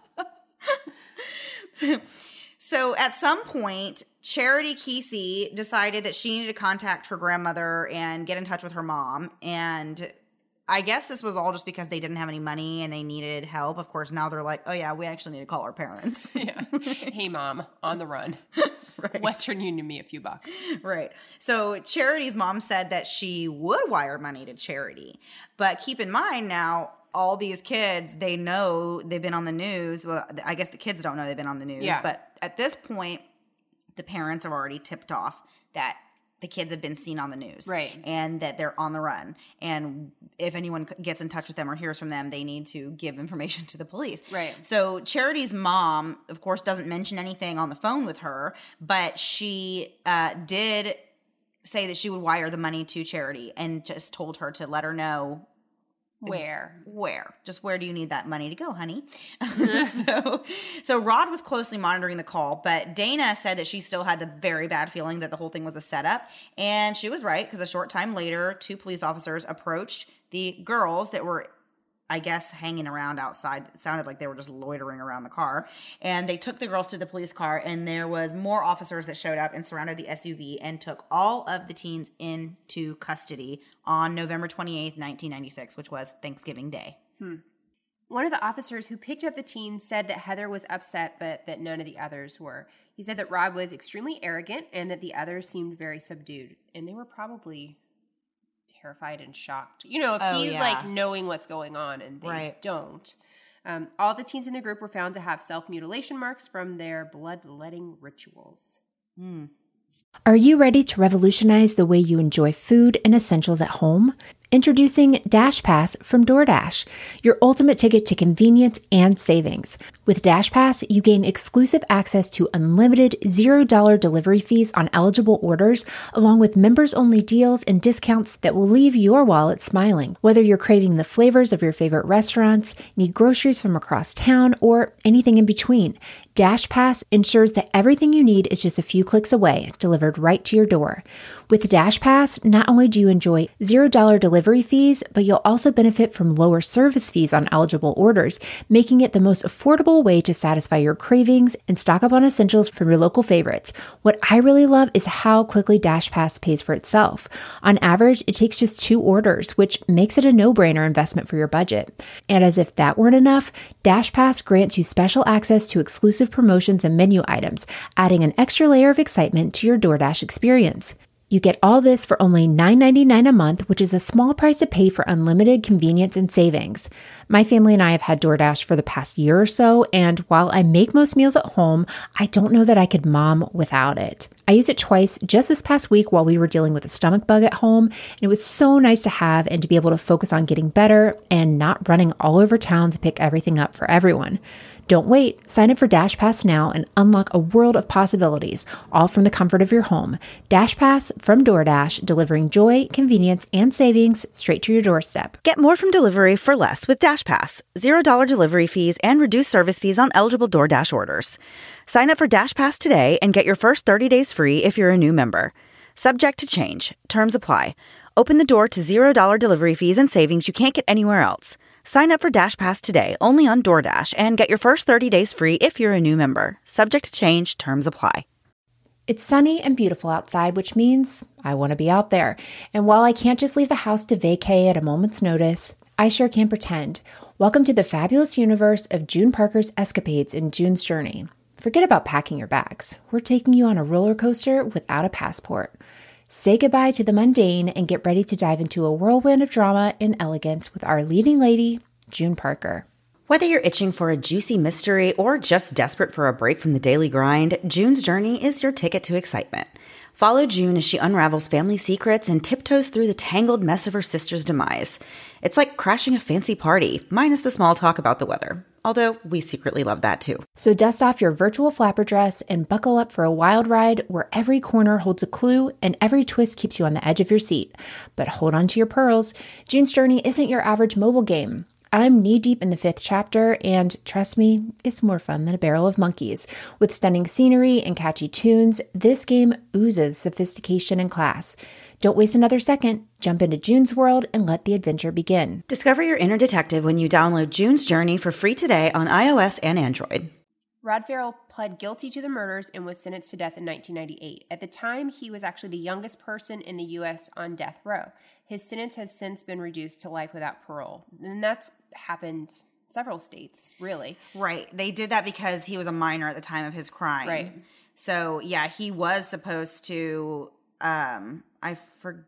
So at some point, Charity Kesey decided that she needed to contact her grandmother and get in touch with her mom. And I guess this was all just because they didn't have any money and they needed help. Of course, now they're like, oh yeah, we actually need to call our parents. Yeah. Hey, Mom, on the run. Right. Western Union me a few bucks. Right. So Charity's mom said that she would wire money to Charity. But keep in mind now, all these kids, they know they've been on the news. Well, I guess the kids don't know they've been on the news. Yeah. But at this point, the parents are already tipped off that the kids have been seen on the news. Right. And that they're on the run. And if anyone gets in touch with them or hears from them, they need to give information to the police. Right. So Charity's mom, of course, doesn't mention anything on the phone with her, but she uh, did say that she would wire the money to Charity and just told her to let her know Where? where. Just where do you need that money to go, honey? so, so Rod was closely monitoring the call, but Dana said that she still had the very bad feeling that the whole thing was a setup. And she was right, because a short time later, two police officers approached the girls that were, I guess, hanging around outside. It sounded like they were just loitering around the car. And they took the girls to the police car, and there was more officers that showed up and surrounded the S U V and took all of the teens into custody on November twenty-eighth, nineteen ninety-six, which was Thanksgiving Day. Hmm. One of the officers who picked up the teens said that Heather was upset, but that none of the others were. He said that Rod was extremely arrogant and that the others seemed very subdued. And they were probably terrified and shocked. You know, if Oh, he's yeah. like knowing what's going on and they Right. don't. Um, all the teens in the group were found to have self-mutilation marks from their bloodletting rituals. Hmm. Are you ready to revolutionize the way you enjoy food and essentials at home? Introducing Dash Pass from DoorDash, your ultimate ticket to convenience and savings. With Dash Pass, you gain exclusive access to unlimited zero dollar delivery fees on eligible orders, along with members-only deals and discounts that will leave your wallet smiling. Whether you're craving the flavors of your favorite restaurants, need groceries from across town, or anything in between, Dash Pass ensures that everything you need is just a few clicks away, delivered right to your door. With Dash Pass, not only do you enjoy zero dollar delivery fees, but you'll also benefit from lower service fees on eligible orders, making it the most affordable affordable way to satisfy your cravings and stock up on essentials from your local favorites. What I really love is how quickly DashPass pays for itself. On average, it takes just two orders, which makes it a no-brainer investment for your budget. And as if that weren't enough, DashPass grants you special access to exclusive promotions and menu items, adding an extra layer of excitement to your DoorDash experience. You get all this for only nine ninety-nine a month, which is a small price to pay for unlimited convenience and savings. My family and I have had DoorDash for the past year or so, and while I make most meals at home, I don't know that I could mom without it. I used it twice just this past week while we were dealing with a stomach bug at home, and it was so nice to have and to be able to focus on getting better and not running all over town to pick everything up for everyone. Don't wait. Sign up for DashPass now and unlock a world of possibilities, all from the comfort of your home. DashPass from DoorDash, delivering joy, convenience, and savings straight to your doorstep. Get more from delivery for less with DashPass. zero dollars delivery fees and reduced service fees on eligible DoorDash orders. Sign up for DashPass today and get your first thirty days free if you're a new member. Subject to change. Terms apply. Open the door to zero dollars delivery fees and savings you can't get anywhere else. Sign up for DashPass today only on DoorDash and get your first thirty days free if you're a new member. Subject to change. Terms apply. It's sunny and beautiful outside, which means I want to be out there. And while I can't just leave the house to vacay at a moment's notice, I sure can pretend. Welcome to the fabulous universe of June Parker's escapades in June's Journey. Forget about packing your bags. We're taking you on a roller coaster without a passport. Say goodbye to the mundane and get ready to dive into a whirlwind of drama and elegance with our leading lady, June Parker. Whether you're itching for a juicy mystery or just desperate for a break from the daily grind, June's Journey is your ticket to excitement. Follow June as she unravels family secrets and tiptoes through the tangled mess of her sister's demise. It's like crashing a fancy party, minus the small talk about the weather. Although we secretly love that too. So dust off your virtual flapper dress and buckle up for a wild ride where every corner holds a clue and every twist keeps you on the edge of your seat. But hold on to your pearls. June's Journey isn't your average mobile game. I'm knee-deep in the fifth chapter, and trust me, it's more fun than a barrel of monkeys. With stunning scenery and catchy tunes, this game oozes sophistication and class. Don't waste another second. Jump into June's world and let the adventure begin. Discover your inner detective when you download June's Journey for free today on iOS and Android. Rod Farrell pled guilty to the murders and was sentenced to death in nineteen ninety-eight. At the time, he was actually the youngest person in the U S on death row. His sentence has since been reduced to life without parole. And that's happened several states, really. Right. They did that because he was a minor at the time of his crime. Right. So, yeah, he was supposed to, um, I forget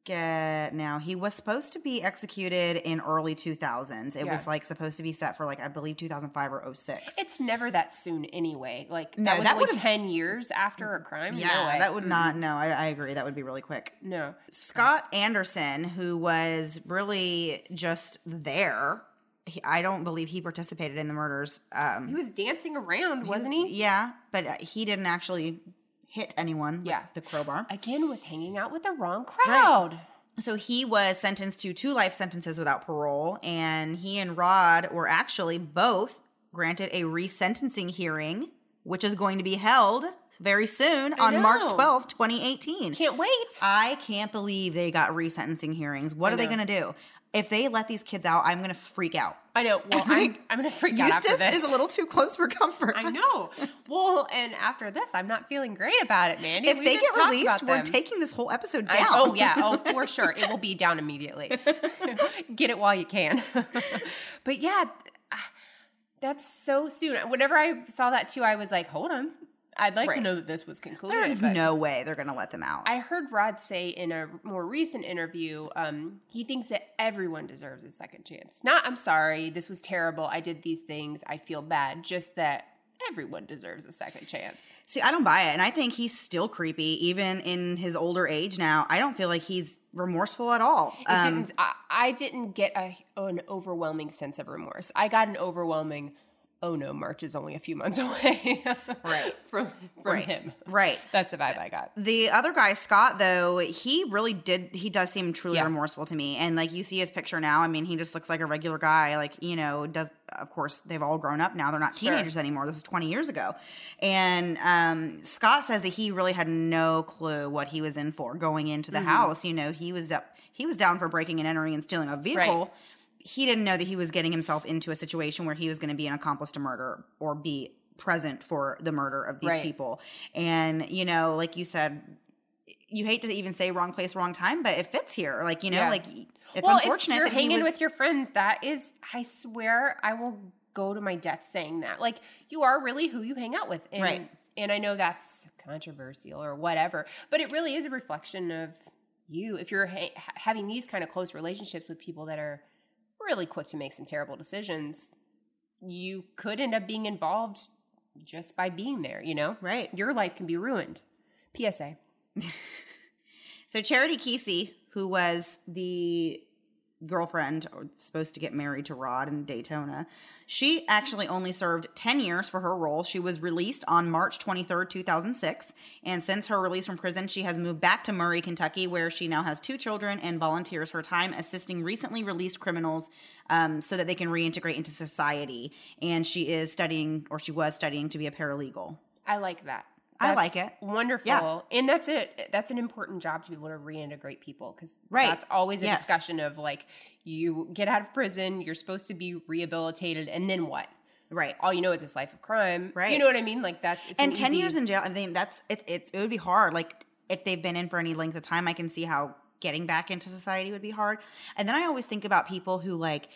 now, he was supposed to be executed in early two thousands. It Yeah. was, like, supposed to be set for, like, I believe two thousand five or oh six. It's never that soon anyway. Like, No, that was that only would've- ten years after a crime? Yeah, no way. that would not, no, I, I agree. That would be really quick. No. Scott Anderson, who was really just there, he, I don't believe he participated in the murders. Um, He was dancing around, wasn't he? Yeah, but uh, he didn't actually hit anyone with Yeah. the crowbar. Again, with hanging out with the wrong crowd. So he was sentenced to two life sentences without parole, and he and Rod were actually both granted a resentencing hearing, which is going to be held very soon I on March know. twelfth, twenty eighteen. Can't wait. I can't believe they got resentencing hearings. What I are they know. going to do? If they let these kids out, I'm going to freak out. I know. Well, I'm, I'm going to freak out after Eustace this. is a little too close for comfort. I know. Well, and after this, I'm not feeling great about it, Mandy. If We they just get talked released, about we're them. taking this whole episode I- down. oh, yeah. Oh, for sure. It will be down immediately. Get it while you can. But yeah, that's so soon. Whenever I saw that too, I was like, hold on. I'd like Right. to know that this was concluded. There's but- no way they're going to let them out. I heard Rod say in a more recent interview, um, he thinks that everyone deserves a second chance. Not, I'm sorry, this was terrible. I did these things. I feel bad. Just that everyone deserves a second chance. See, I don't buy it. And I think he's still creepy, even in his older age now. I don't feel like he's remorseful at all. It Um, didn't. I, I didn't get a, an overwhelming sense of remorse. I got an overwhelming, oh no, March is only a few months away. Right. From from Right. him. Right. That's the vibe I got. The other guy, Scott, though, he really did, he does seem truly Yeah. remorseful to me. And like you see his picture now, I mean, he just looks like a regular guy. Like, you know, does, of course, they've all grown up now. They're not Sure. teenagers anymore. This is twenty years ago. And um, Scott says that he really had no clue what he was in for going into the Mhm. house. You know, he was up, he was down for breaking and entering and stealing a vehicle. Right. he didn't know that he was getting himself into a situation where he was going to be an accomplice to murder or be present for the murder of these Right. people. And, you know, like you said, you hate to even say wrong place, wrong time, but it fits here. Like, you know, Yeah. like it's well, unfortunate it's, you're that he hanging was, with your friends. That is, I swear, I will go to my death saying that. Like, you are really who you hang out with. And, Right. And I know that's controversial or whatever, but it really is a reflection of you. If you're ha- having these kind of close relationships with people that are really quick to make some terrible decisions, you could end up being involved just by being there, you know? right. Your life can be ruined. P S A. So Charity Kesey, who was the girlfriend or supposed to get married to Rod in Daytona, she actually only served ten years for her role. She was released on March twenty-third, two thousand six. And since her release from prison, she has moved back to Murray, Kentucky, where she now has two children and volunteers her time assisting recently released criminals um, so that they can reintegrate into society. And she is studying, or she was studying, to be a paralegal. I like that. I That's like it. Wonderful. Yeah. And that's it. That's an important job to be able to reintegrate people because Right. that's always a Yes. discussion of like, you get out of prison, you're supposed to be rehabilitated, and then what? Right. All you know is this life of crime. Right. You know what I mean? Like that's it's And an ten easy- years in jail, I mean, that's it's it's it would be hard. Like if they've been in for any length of time, I can see how getting back into society would be hard. And then I always think about people who like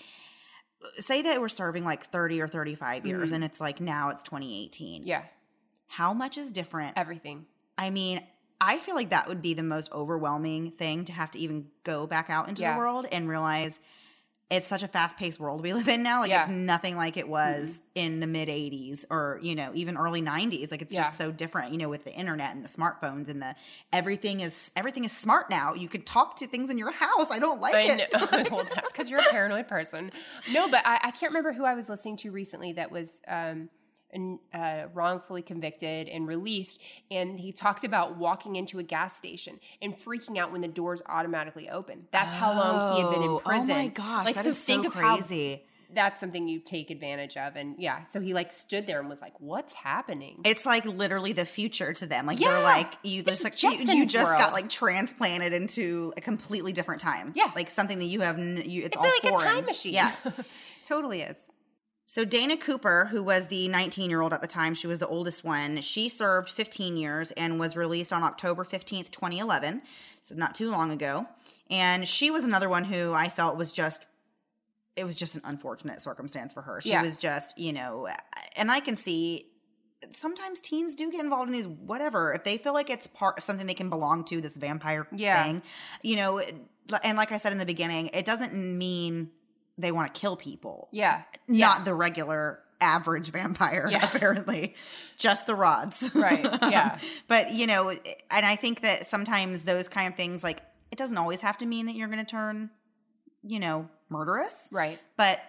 say that we're serving like thirty or thirty-five years, Mhm. and it's like now it's twenty eighteen. Yeah. How much is different? Everything. I mean, I feel like that would be the most overwhelming thing to have to even go back out into Yeah. the world and realize it's such a fast-paced world we live in now. Like Yeah. it's nothing like it was in the mid eighties or, you know, even early nineties. Like it's Yeah. just so different, you know, with the internet and the smartphones and the everything is everything is smart now. You could talk to things in your house. I don't like I it. know. Well, that's because you're a paranoid person. No, but I, I can't remember who I was listening to recently that was um, an, uh, wrongfully convicted and released. And he talks about walking into a gas station and freaking out when the doors automatically open. That's how long he had been in Oh, prison. Oh my gosh, like, that so is think so of how crazy. that's something you take advantage of. And yeah, so he like stood there and was like, what's happening? It's like literally the future to them. Like Yeah. they're like you just like you, you Jetsons just world. got like transplanted into a completely different time. Yeah. like something that you have. N- you, it's, It's all like foreign. a time machine. Yeah. Totally is. So Dana Cooper, who was the nineteen-year-old at the time, she was the oldest one. She served fifteen years and was released on October fifteenth, twenty eleven. So not too long ago. And she was another one who I felt was just it was just an unfortunate circumstance for her. She Yeah. was just, you know, and I can see sometimes teens do get involved in these whatever. If they feel like it's part of something they can belong to, this vampire Yeah. thing, you know, and like I said in the beginning, it doesn't mean they want to kill people. Yeah. Not the regular average vampire, Yeah. apparently. Just the rods. Right, yeah. But, you know, and I think that sometimes those kind of things, like, it doesn't always have to mean that you're going to turn, you know, murderous. Right. But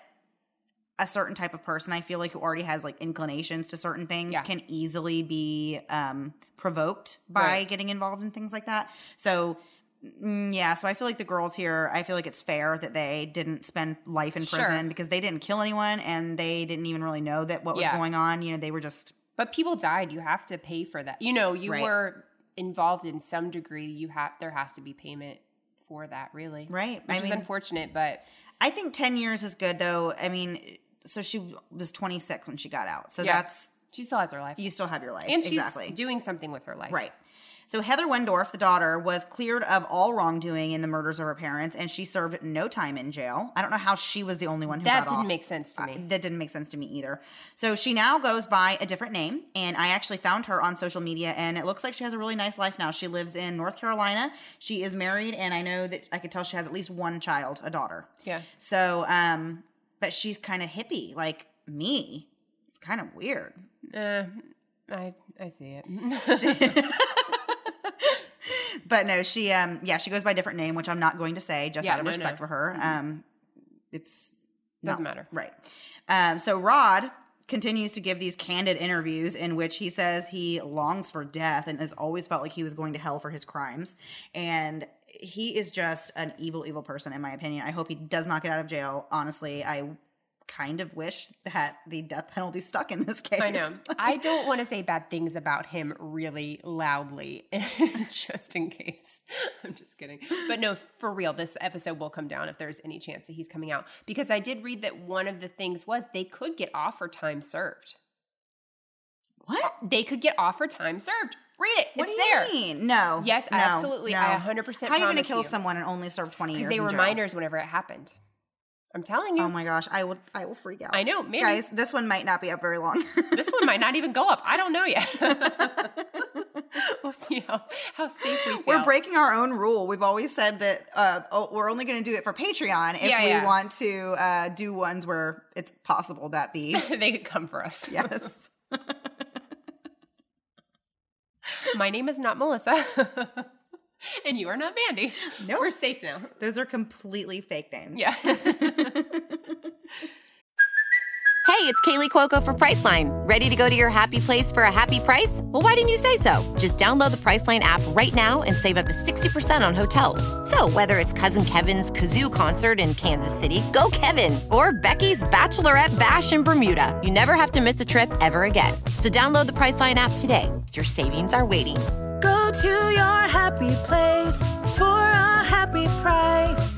a certain type of person, I feel like, who already has, like, inclinations to certain things Yeah. can easily be um, provoked by Right. getting involved in things like that. So, mm, yeah, so I feel like the girls here, I feel like it's fair that they didn't spend life in Sure. prison because they didn't kill anyone and they didn't even really know that what was Yeah. going on. You know, they were just But people died. You have to pay for that. You know, you Right. were involved in some degree. You have there has to be payment for that, really. right. Which I is mean, unfortunate, but I think ten years is good though. I mean, so she was twenty-six when she got out. So Yeah. that's, she still has her life. you still have your life. and she's exactly. doing something with her life. Right. So Heather Wendorf, the daughter, was cleared of all wrongdoing in the murders of her parents, and she served no time in jail. I don't know how she was the only one who That got didn't off. make sense to me. Uh, that didn't make sense to me either. So she now goes by a different name, and I actually found her on social media, and it looks like she has a really nice life now. She lives in North Carolina. She is married, and I know that I could tell she has at least one child, a daughter. Yeah. So, um, but she's kind of hippie, like me. It's kind of weird. Uh, I I see it. But no, she um yeah, she goes by a different name, which I'm not going to say just Yeah, out of no, respect no. for her. Mhm. Um it's Doesn't not- matter. Right. Um so Rod continues to give these candid interviews in which he says he longs for death and has always felt like he was going to hell for his crimes. And he is just an evil, evil person, in my opinion. I hope he does not get out of jail. Honestly, I kind of wish that the death penalty stuck in this case. I know. I don't want to say bad things about him really loudly, just in case. I'm just kidding. But no, for real, this episode will come down if there's any chance that he's coming out. Because I did read that one of the things was they could get off for time served. What? They could get off for time served. Read it. What it's do you there. mean? No. Yes, no, absolutely. No. I one hundred percent How are you going to promise kill you. someone and only serve twenty years Because they in were jail? minors whenever it happened. I'm telling you. Oh my gosh, I will I will freak out. I know. Maybe. Guys, this one might not be up very long. This one might not even go up. I don't know yet. We'll see how, how safe we feel. We're breaking our own rule. We've always said that uh, oh, we're only going to do it for Patreon if Yeah, we yeah. want to uh, do ones where it's possible that the They could come for us. yes. My name is not Melissa. And you are not Mandy. Nope. We're safe now. Those are completely fake names. Yeah. Hey, it's Kaylee Cuoco for Priceline. Ready to go to your happy place for a happy price? Well, why didn't you say so? Just download the Priceline app right now and save up to sixty percent on hotels. So whether it's Cousin Kevin's Kazoo Concert in Kansas City, go Kevin, or Becky's Bachelorette Bash in Bermuda, you never have to miss a trip ever again. So download the Priceline app today. Your savings are waiting. Go to your happy place for a happy price.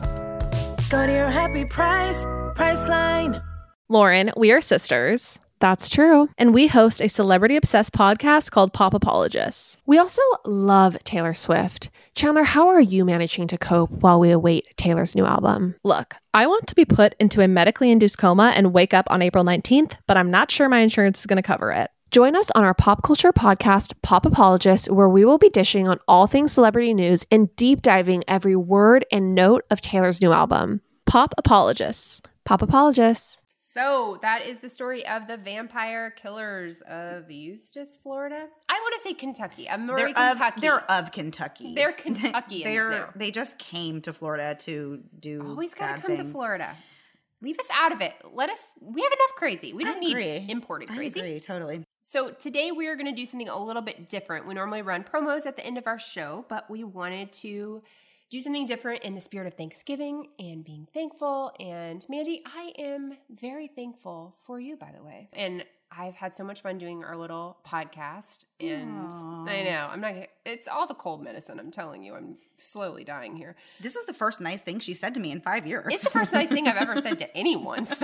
Go to your happy price, Priceline. Lauren, we are sisters. That's true. And we host a celebrity-obsessed podcast called Pop Apologists. We also love Taylor Swift. Chandler, how are you managing to cope while we await Taylor's new album? Look, I want to be put into a medically induced coma and wake up on April nineteenth, but I'm not sure my insurance is going to cover it. Join us on our pop culture podcast, Pop Apologists, where we will be dishing on all things celebrity news and deep diving every word and note of Taylor's new album. Pop Apologists. Pop Apologists. So that is the story of the vampire killers of Eustis, Florida. I want to say Kentucky. I'm They're Murray, of, Kentucky. they're of Kentucky. They're Kentuckians They're, now. They just came to Florida to do Always got to bad come things. to Florida. Leave us out of it. Let us, we have enough crazy. We I don't agree. need imported crazy. I agree, totally. So today we are going to do something a little bit different. We normally run promos at the end of our show, but we wanted to do something different in the spirit of Thanksgiving and being thankful. And Mandy, I am very thankful for you, by the way. And I've had so much fun doing our little podcast. And Aww. I know, I'm not, it's all the cold medicine. I'm telling you, I'm slowly dying here. This is the first nice thing she said to me in five years. It's the first nice thing I've ever said to anyone, so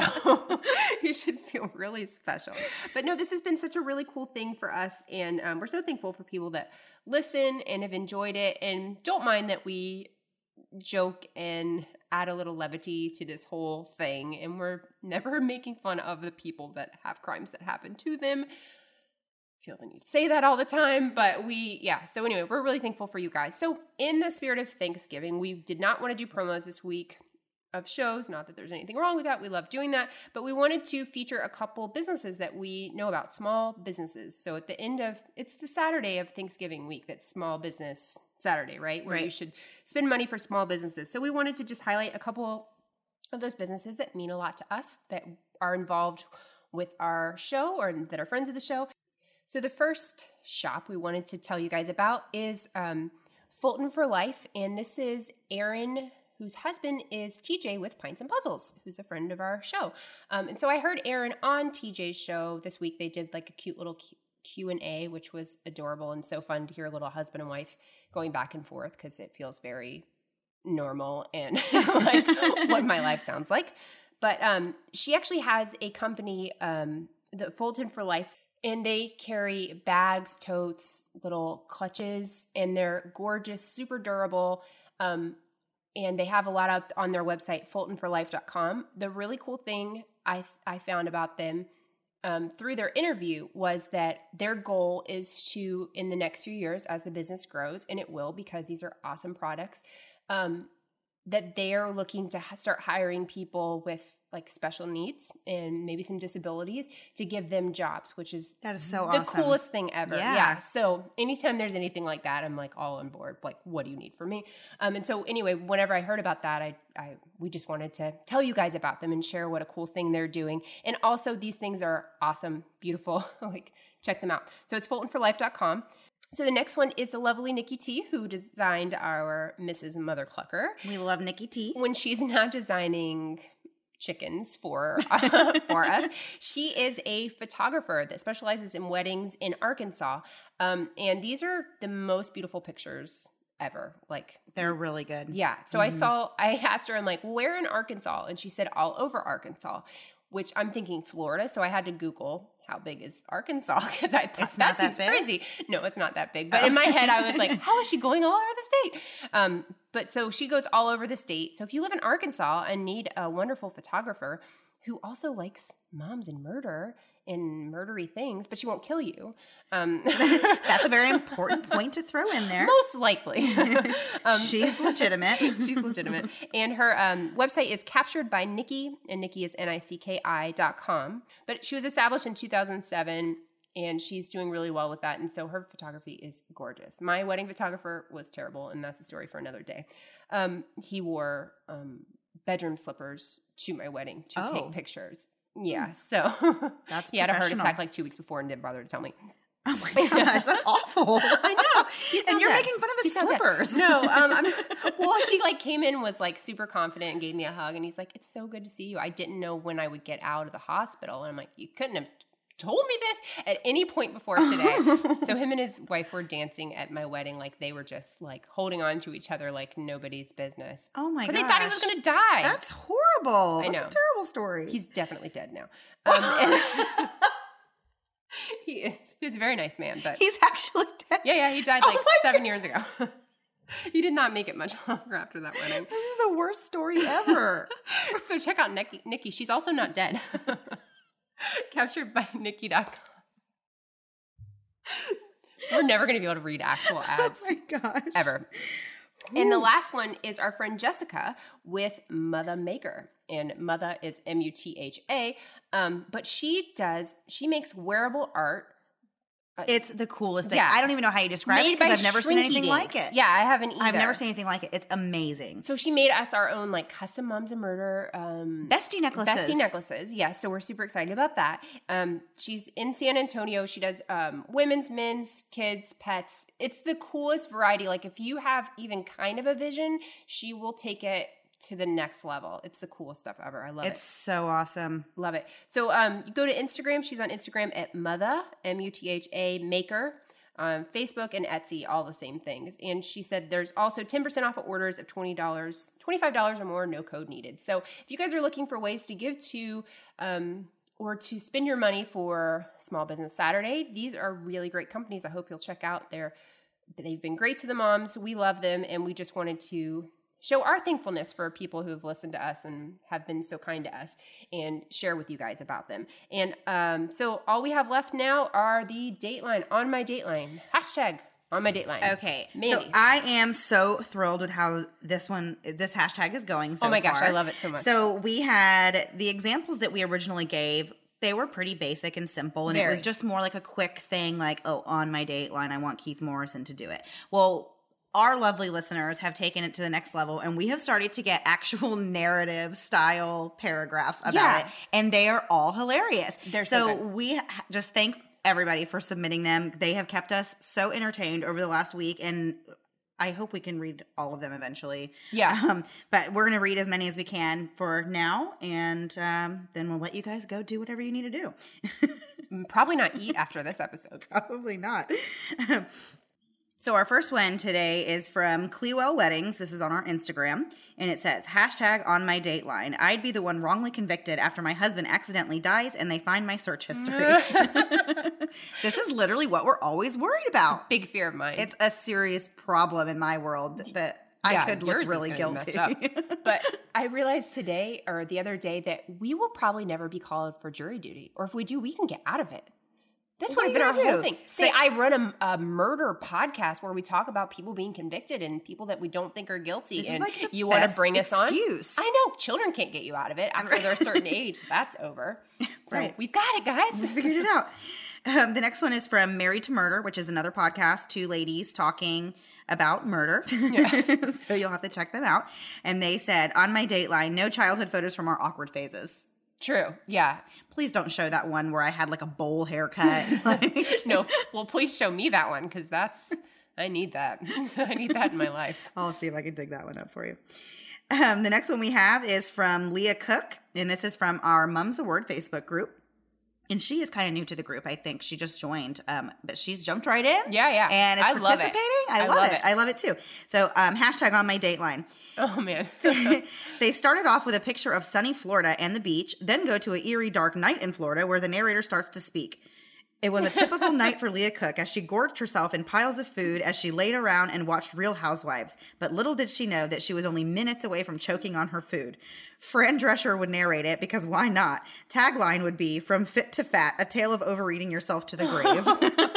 you should feel really special. But no, this has been such a really cool thing for us, and um, we're so thankful for people that listen and have enjoyed it, and don't mind that we joke and add a little levity to this whole thing, and we're never making fun of the people that have crimes that happen to them. Feel the need to say that all the time, but we, yeah. So anyway, we're really thankful for you guys. So in the spirit of Thanksgiving, we did not want to do promos this week of shows. Not that there's anything wrong with that. We love doing that, but we wanted to feature a couple businesses that we know about, small businesses. So at the end of, it's the Saturday of Thanksgiving week, that's Small Business Saturday, right? Where Right. you should spend money for small businesses. So we wanted to just highlight a couple of those businesses that mean a lot to us, that are involved with our show or that are friends of the show. So the first shop we wanted to tell you guys about is um, Fulton for Life, and this is Aaron, whose husband is T J with Pints and Puzzles, who's a friend of our show. Um, and so I heard Aaron on T J's show this week. They did like a cute little Q and A, which was adorable and so fun to hear a little husband and wife going back and forth, because it feels very normal and like what my life sounds like. But um, she actually has a company, um, the Fulton for Life, and they carry bags, totes, little clutches, and they're gorgeous, super durable. Um, and they have a lot up on their website, fulton for life dot com. The really cool thing I I found about them um, through their interview was that their goal is to, in the next few years, as the business grows, and it will, because these are awesome products, um, that they are looking to start hiring people with like special needs and maybe some disabilities to give them jobs, which is That is so the awesome. coolest thing ever. Yeah. Yeah. So anytime there's anything like that, I'm like all on board. Like, what do you need from me? Um, and so anyway, whenever I heard about that, I, I, we just wanted to tell you guys about them and share what a cool thing they're doing. And also these things are awesome, beautiful. Like, check them out. So it's fulton for life dot com. So the next one is the lovely Nikki T, who designed our Missus Mother Clucker. We love Nikki T. When she's not designing chickens for for us. She is a photographer that specializes in weddings in Arkansas. Um, and these are the most beautiful pictures ever. Like, they're really good. yeah. So mm-hmm. I saw, I asked her, I'm like, where in Arkansas? And she said all over Arkansas, which I'm thinking Florida. So I had to Google how big is Arkansas, because I thought it's that not that seems big? crazy. No, it's not that big. But in my head, I was like, how is she going all over the state? Um, but so she goes all over the state. So if you live in Arkansas and need a wonderful photographer who also likes moms and murder and murdery things, but she won't kill you. Um, That's a very important point to throw in there. Most likely. um, she's legitimate. She's legitimate. And her um, website is Captured by Nikki, and Nikki is N I C K I dot com. But she was established in two thousand seven, and she's doing really well with that. And so her photography is gorgeous. My wedding photographer was terrible, and that's a story for another day. Um, he wore um, bedroom slippers to my wedding to Oh. take pictures. Yeah, so That's he had a heart professional. attack like two weeks before and didn't bother to tell me. Oh my gosh, that's awful. I know. He's And not you're dead. making fun of his He's not dead. slippers. No, um, I'm, well, he like came in, was like super confident and gave me a hug, and he's like, "It's so good to see you. I didn't know when I would get out of the hospital." And I'm like, "You couldn't have told me this at any point before today." So him and his wife were dancing at my wedding, like they were just like holding on to each other like nobody's business. Oh my gosh. Because they thought he was going to die. That's horrible. I That's know. a terrible story. He's definitely dead now. Um, and he is. He's a very nice man, but He's actually dead. yeah, yeah, he died Oh like my seven years ago. He did not make it much longer after that wedding. This is the worst story ever. So check out Nikki. Nikki. She's also not dead. Captured by Nikki dot com. We're never going to be able to read actual ads Oh my gosh. ever. And the last one is our friend Jessica with Mother Maker. And Mother is M U T H A. Um, but she does, she makes wearable art. Uh, It's the coolest thing. Yeah. I don't even know how you describe it made by because I've never seen Shrinky anything Dinks. like it. Yeah, I haven't either. I've never seen anything like it. It's amazing. So she made us our own like custom Moms and Murder um, Bestie necklaces. Bestie necklaces, yeah. So we're super excited about that. Um, she's in San Antonio. She does um, women's, men's, kids, pets. It's the coolest variety. Like if you have even kind of a vision, she will take it to the next level. It's the coolest stuff ever. I love It's it. so awesome. Love it. So um, you go to Instagram. She's on Instagram at Mutha, M U T H A, Maker. Um, Facebook and Etsy, all the same things. And she said there's also ten percent off of orders of twenty dollars, twenty-five dollars or more, no code needed. So if you guys are looking for ways to give to um, or to spend your money for Small Business Saturday, these are really great companies. I hope you'll check out their, they've been great to the moms. We love them. And we just wanted to show our thankfulness for people who have listened to us and have been so kind to us and share with you guys about them. And um, so all we have left now are the Dateline, on my Dateline, hashtag on my Dateline. Okay. Mandy. So I am so thrilled with how this one, this hashtag is going so Oh my gosh, far. I love it so much. So we had the examples that we originally gave. They were pretty basic and simple, and Very. it was just more like a quick thing like, oh, on my Dateline, I want Keith Morrison to do it. Well, our lovely listeners have taken it to the next level, and we have started to get actual narrative style paragraphs about Yeah. it, and they are all hilarious. They're so good. we ha- just thank everybody for submitting them. They have kept us so entertained over the last week, and I hope we can read all of them eventually. Yeah. Um, but we're going to read as many as we can for now, and um, then we'll let you guys go do whatever you need to do. Probably not eat after this episode. Probably not. So our first one today is from Clewell Weddings. This is on our Instagram, and it says, hashtag on my Dateline. I'd be the one wrongly convicted after my husband accidentally dies and they find my search history. This is literally what we're always worried about. Big fear of mine. It's a serious problem in my world that, that I Yeah, could yours look is really gonna be guilty. messed up. But I realized today or the other day that we will probably never be called for jury duty. Or if we do, we can get out of it. This What would have are been you our gonna whole do? thing. Say I run a, a murder podcast where we talk about people being convicted and people that we don't think are guilty. This is and like the you want to best bring us on? excuse. I know. Children can't get you out of it. After they're a certain age, that's over. So Right. we've got it, guys. We figured it out. Um, the next one is from Married to Murder, which is another podcast, two ladies talking about murder. So you'll have to check them out. And they said, on my Dateline, no childhood photos from our awkward phases. True. Yeah. Please don't show that one where I had like a bowl haircut. Like, No. Well, please show me that one because that's, I need that. I need that in my life. I'll see if I can dig that one up for you. Um, the next one we have is from Leah Cook, And this is from our Mum's the Word Facebook group. And she is kind of new to the group, I think. She just joined, um, but she's jumped right in. Yeah, yeah. And is I love participating. it. I, I love, love it. it. I love it too. So um, hashtag on my Dateline. Oh, man. They started off with a picture of sunny Florida and the beach, then go to an eerie dark night in Florida where the narrator starts to speak. It was a typical night for Leah Cook as she gorged herself in piles of food as she laid around and watched Real Housewives. But little did she know that she was only minutes away from choking on her food. Fran Drescher would narrate it because why not? Tagline would be, "From fit to fat, a tale of overeating yourself to the grave."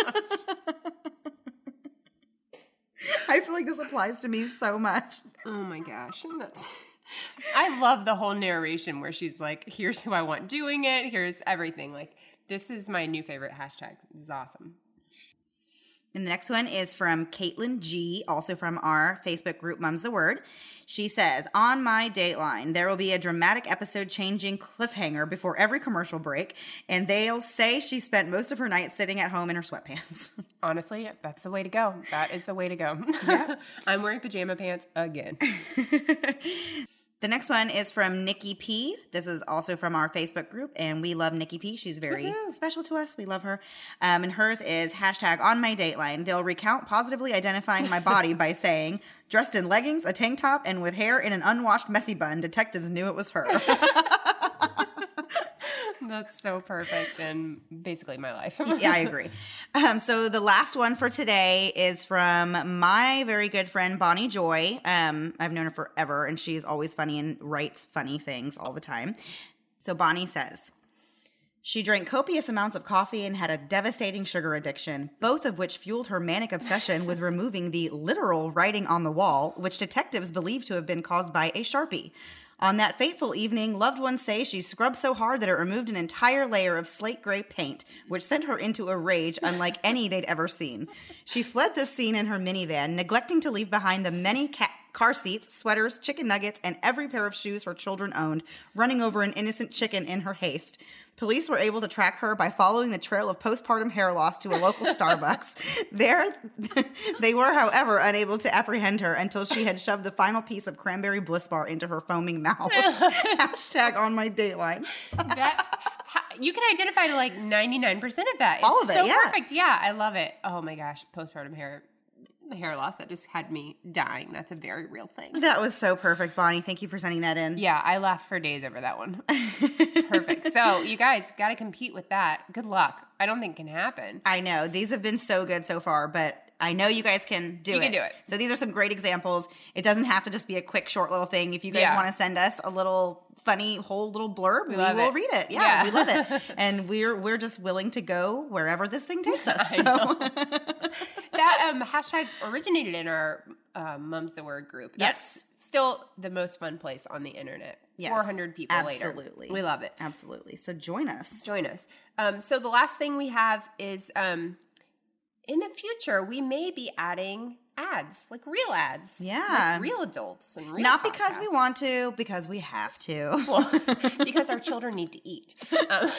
I feel like this applies to me so much. Oh my gosh. That's I love the whole narration where she's like, here's who I want doing it. Here's everything. Like, this is my new favorite hashtag. This is awesome. And the next one is from Caitlin G, also from our Facebook group, Mum's the Word. She says, on my Dateline, there will be a dramatic episode-changing cliffhanger before every commercial break, and they'll say she spent most of her night sitting at home in her sweatpants. Honestly, that's the way to go. That is the way to go. Yeah. I'm wearing pajama pants again. The next one is from Nikki P. This is also from our Facebook group, and we love Nikki P. She's very Woo-hoo. special to us. We love her. Um, and hers is hashtag on my Dateline. They'll recount positively identifying my body by saying, dressed in leggings, a tank top, and with hair in an unwashed messy bun, detectives knew it was her. That's so perfect and basically my life. Yeah, I agree. Um, so the last one for today is from my very good friend, Bonnie Joy. Um, I've known her forever, and she's always funny and writes funny things all the time. So Bonnie says, she drank copious amounts of coffee and had a devastating sugar addiction, both of which fueled her manic obsession with removing the literal writing on the wall, which detectives believe to have been caused by a Sharpie. On that fateful evening, loved ones say she scrubbed so hard that it removed an entire layer of slate gray paint, which sent her into a rage unlike any they'd ever seen. She fled this scene in her minivan, neglecting to leave behind the many ca- car seats, sweaters, chicken nuggets, and every pair of shoes her children owned, running over an innocent chicken in her haste. Police were able to track her by following the trail of postpartum hair loss to a local Starbucks. There, they were, however, unable to apprehend her until she had shoved the final piece of cranberry Bliss bar into her foaming mouth. Hashtag on my Dateline. That, you can identify to like ninety-nine percent of that. It's All of it, so yeah. perfect. Yeah, I love it. Oh my gosh, postpartum hair hair loss, that just had me dying. That's a very real thing. That was so perfect, Bonnie. Thank you for sending that in. Yeah, I laughed for days over that one. It's perfect. So you guys got to compete with that. Good luck. I don't think it can happen. I know. These have been so good so far, but I know you guys can do You it. can do it. So these are some great examples. It doesn't have to just be a quick, short little thing. If you guys Yeah. want to send us a little funny whole little blurb, we, We love will it. read it. Yeah, Yeah. we love it. And we're we're just willing to go wherever this thing takes us. I So That um, hashtag originated in our uh, Mum's the Word group. That's Yes. still the most fun place on the internet. Yes, four hundred people absolutely. later. We love it. Absolutely. So join us. Join us. Um, so the last thing we have is um, in the future, we may be adding ads, like real ads. Yeah. Like real adults and real Not because we podcasts. want to, because we have to. Well, because our children need to eat. Um,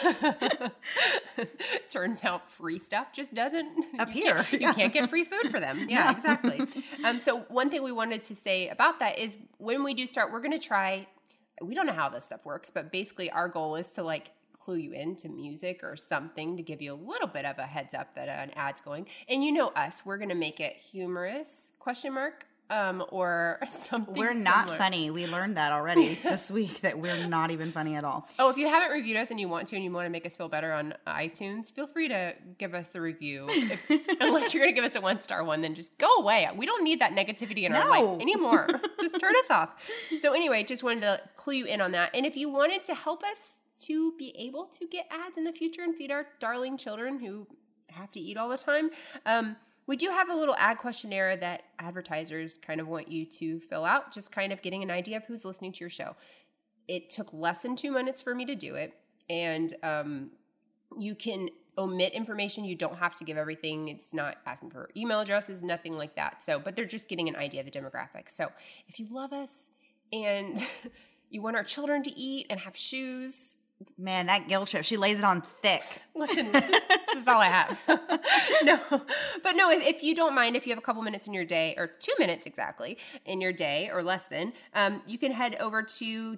turns out free stuff just doesn't Appear. You can't, you can't get free food for them. Yeah, exactly. Um, so one thing we wanted to say about that is when we do start, we're going to try. We don't know how this stuff works, but basically our goal is to like clue you into music or something to give you a little bit of a heads up that an ad's going. And you know us, we're going to make it humorous, question mark, um, or something We're not similar. funny. We learned that already this week that we're not even funny at all. Oh, if you haven't reviewed us and you want to and you want to make us feel better on iTunes, feel free to give us a review. If, unless you're going to give us a one-star one, then just go away. We don't need that negativity in our No. life anymore. Just turn us off. So anyway, just wanted to clue you in on that. And if you wanted to help us to be able to get ads in the future and feed our darling children who have to eat all the time, um, we do have a little ad questionnaire that advertisers kind of want you to fill out, just kind of getting an idea of who's listening to your show. It took less than two minutes for me to do it, and um, you can omit information. You don't have to give everything. It's not asking for email addresses, nothing like that. So, but they're just getting an idea of the demographics. So if you love us and you want our children to eat and have shoes, Man, that guilt trip, she lays it on thick. Listen, this is, this is all I have. No, but no, if, if you don't mind, if you have a couple minutes in your day, or two minutes exactly in your day, or less than, um, you can head over to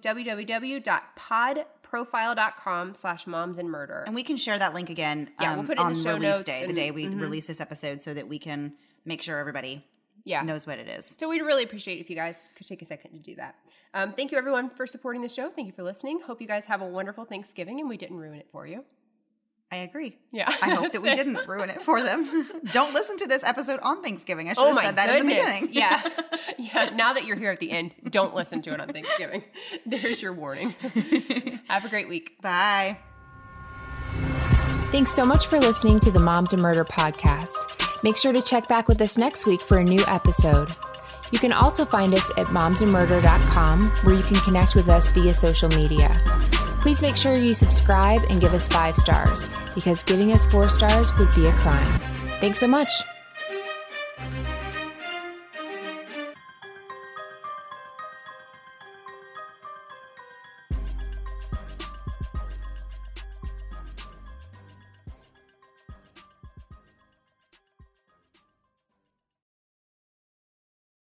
www.podprofile.com slash moms and murder. And we can share that link again um, Yeah, we'll put it in on the show release notes day, the and- day we mhm. release this episode, so that we can make sure everybody Yeah. knows what it is. So we'd really appreciate if you guys could take a second to do that. Um, thank you, everyone, for supporting the show. Thank you for listening. Hope you guys have a wonderful Thanksgiving and we didn't ruin it for you. I agree. Yeah. I hope that we didn't ruin it for them. Don't listen to this episode on Thanksgiving. I should Oh have my said that goodness. in the beginning. Yeah. Yeah. Now that you're here at the end, don't listen to it on Thanksgiving. There's your warning. Have a great week. Bye. Thanks so much for listening to the Moms and Murder podcast. Make sure to check back with us next week for a new episode. You can also find us at moms and murder dot com, where you can connect with us via social media. Please make sure you subscribe and give us five stars, because giving us four stars would be a crime. Thanks so much.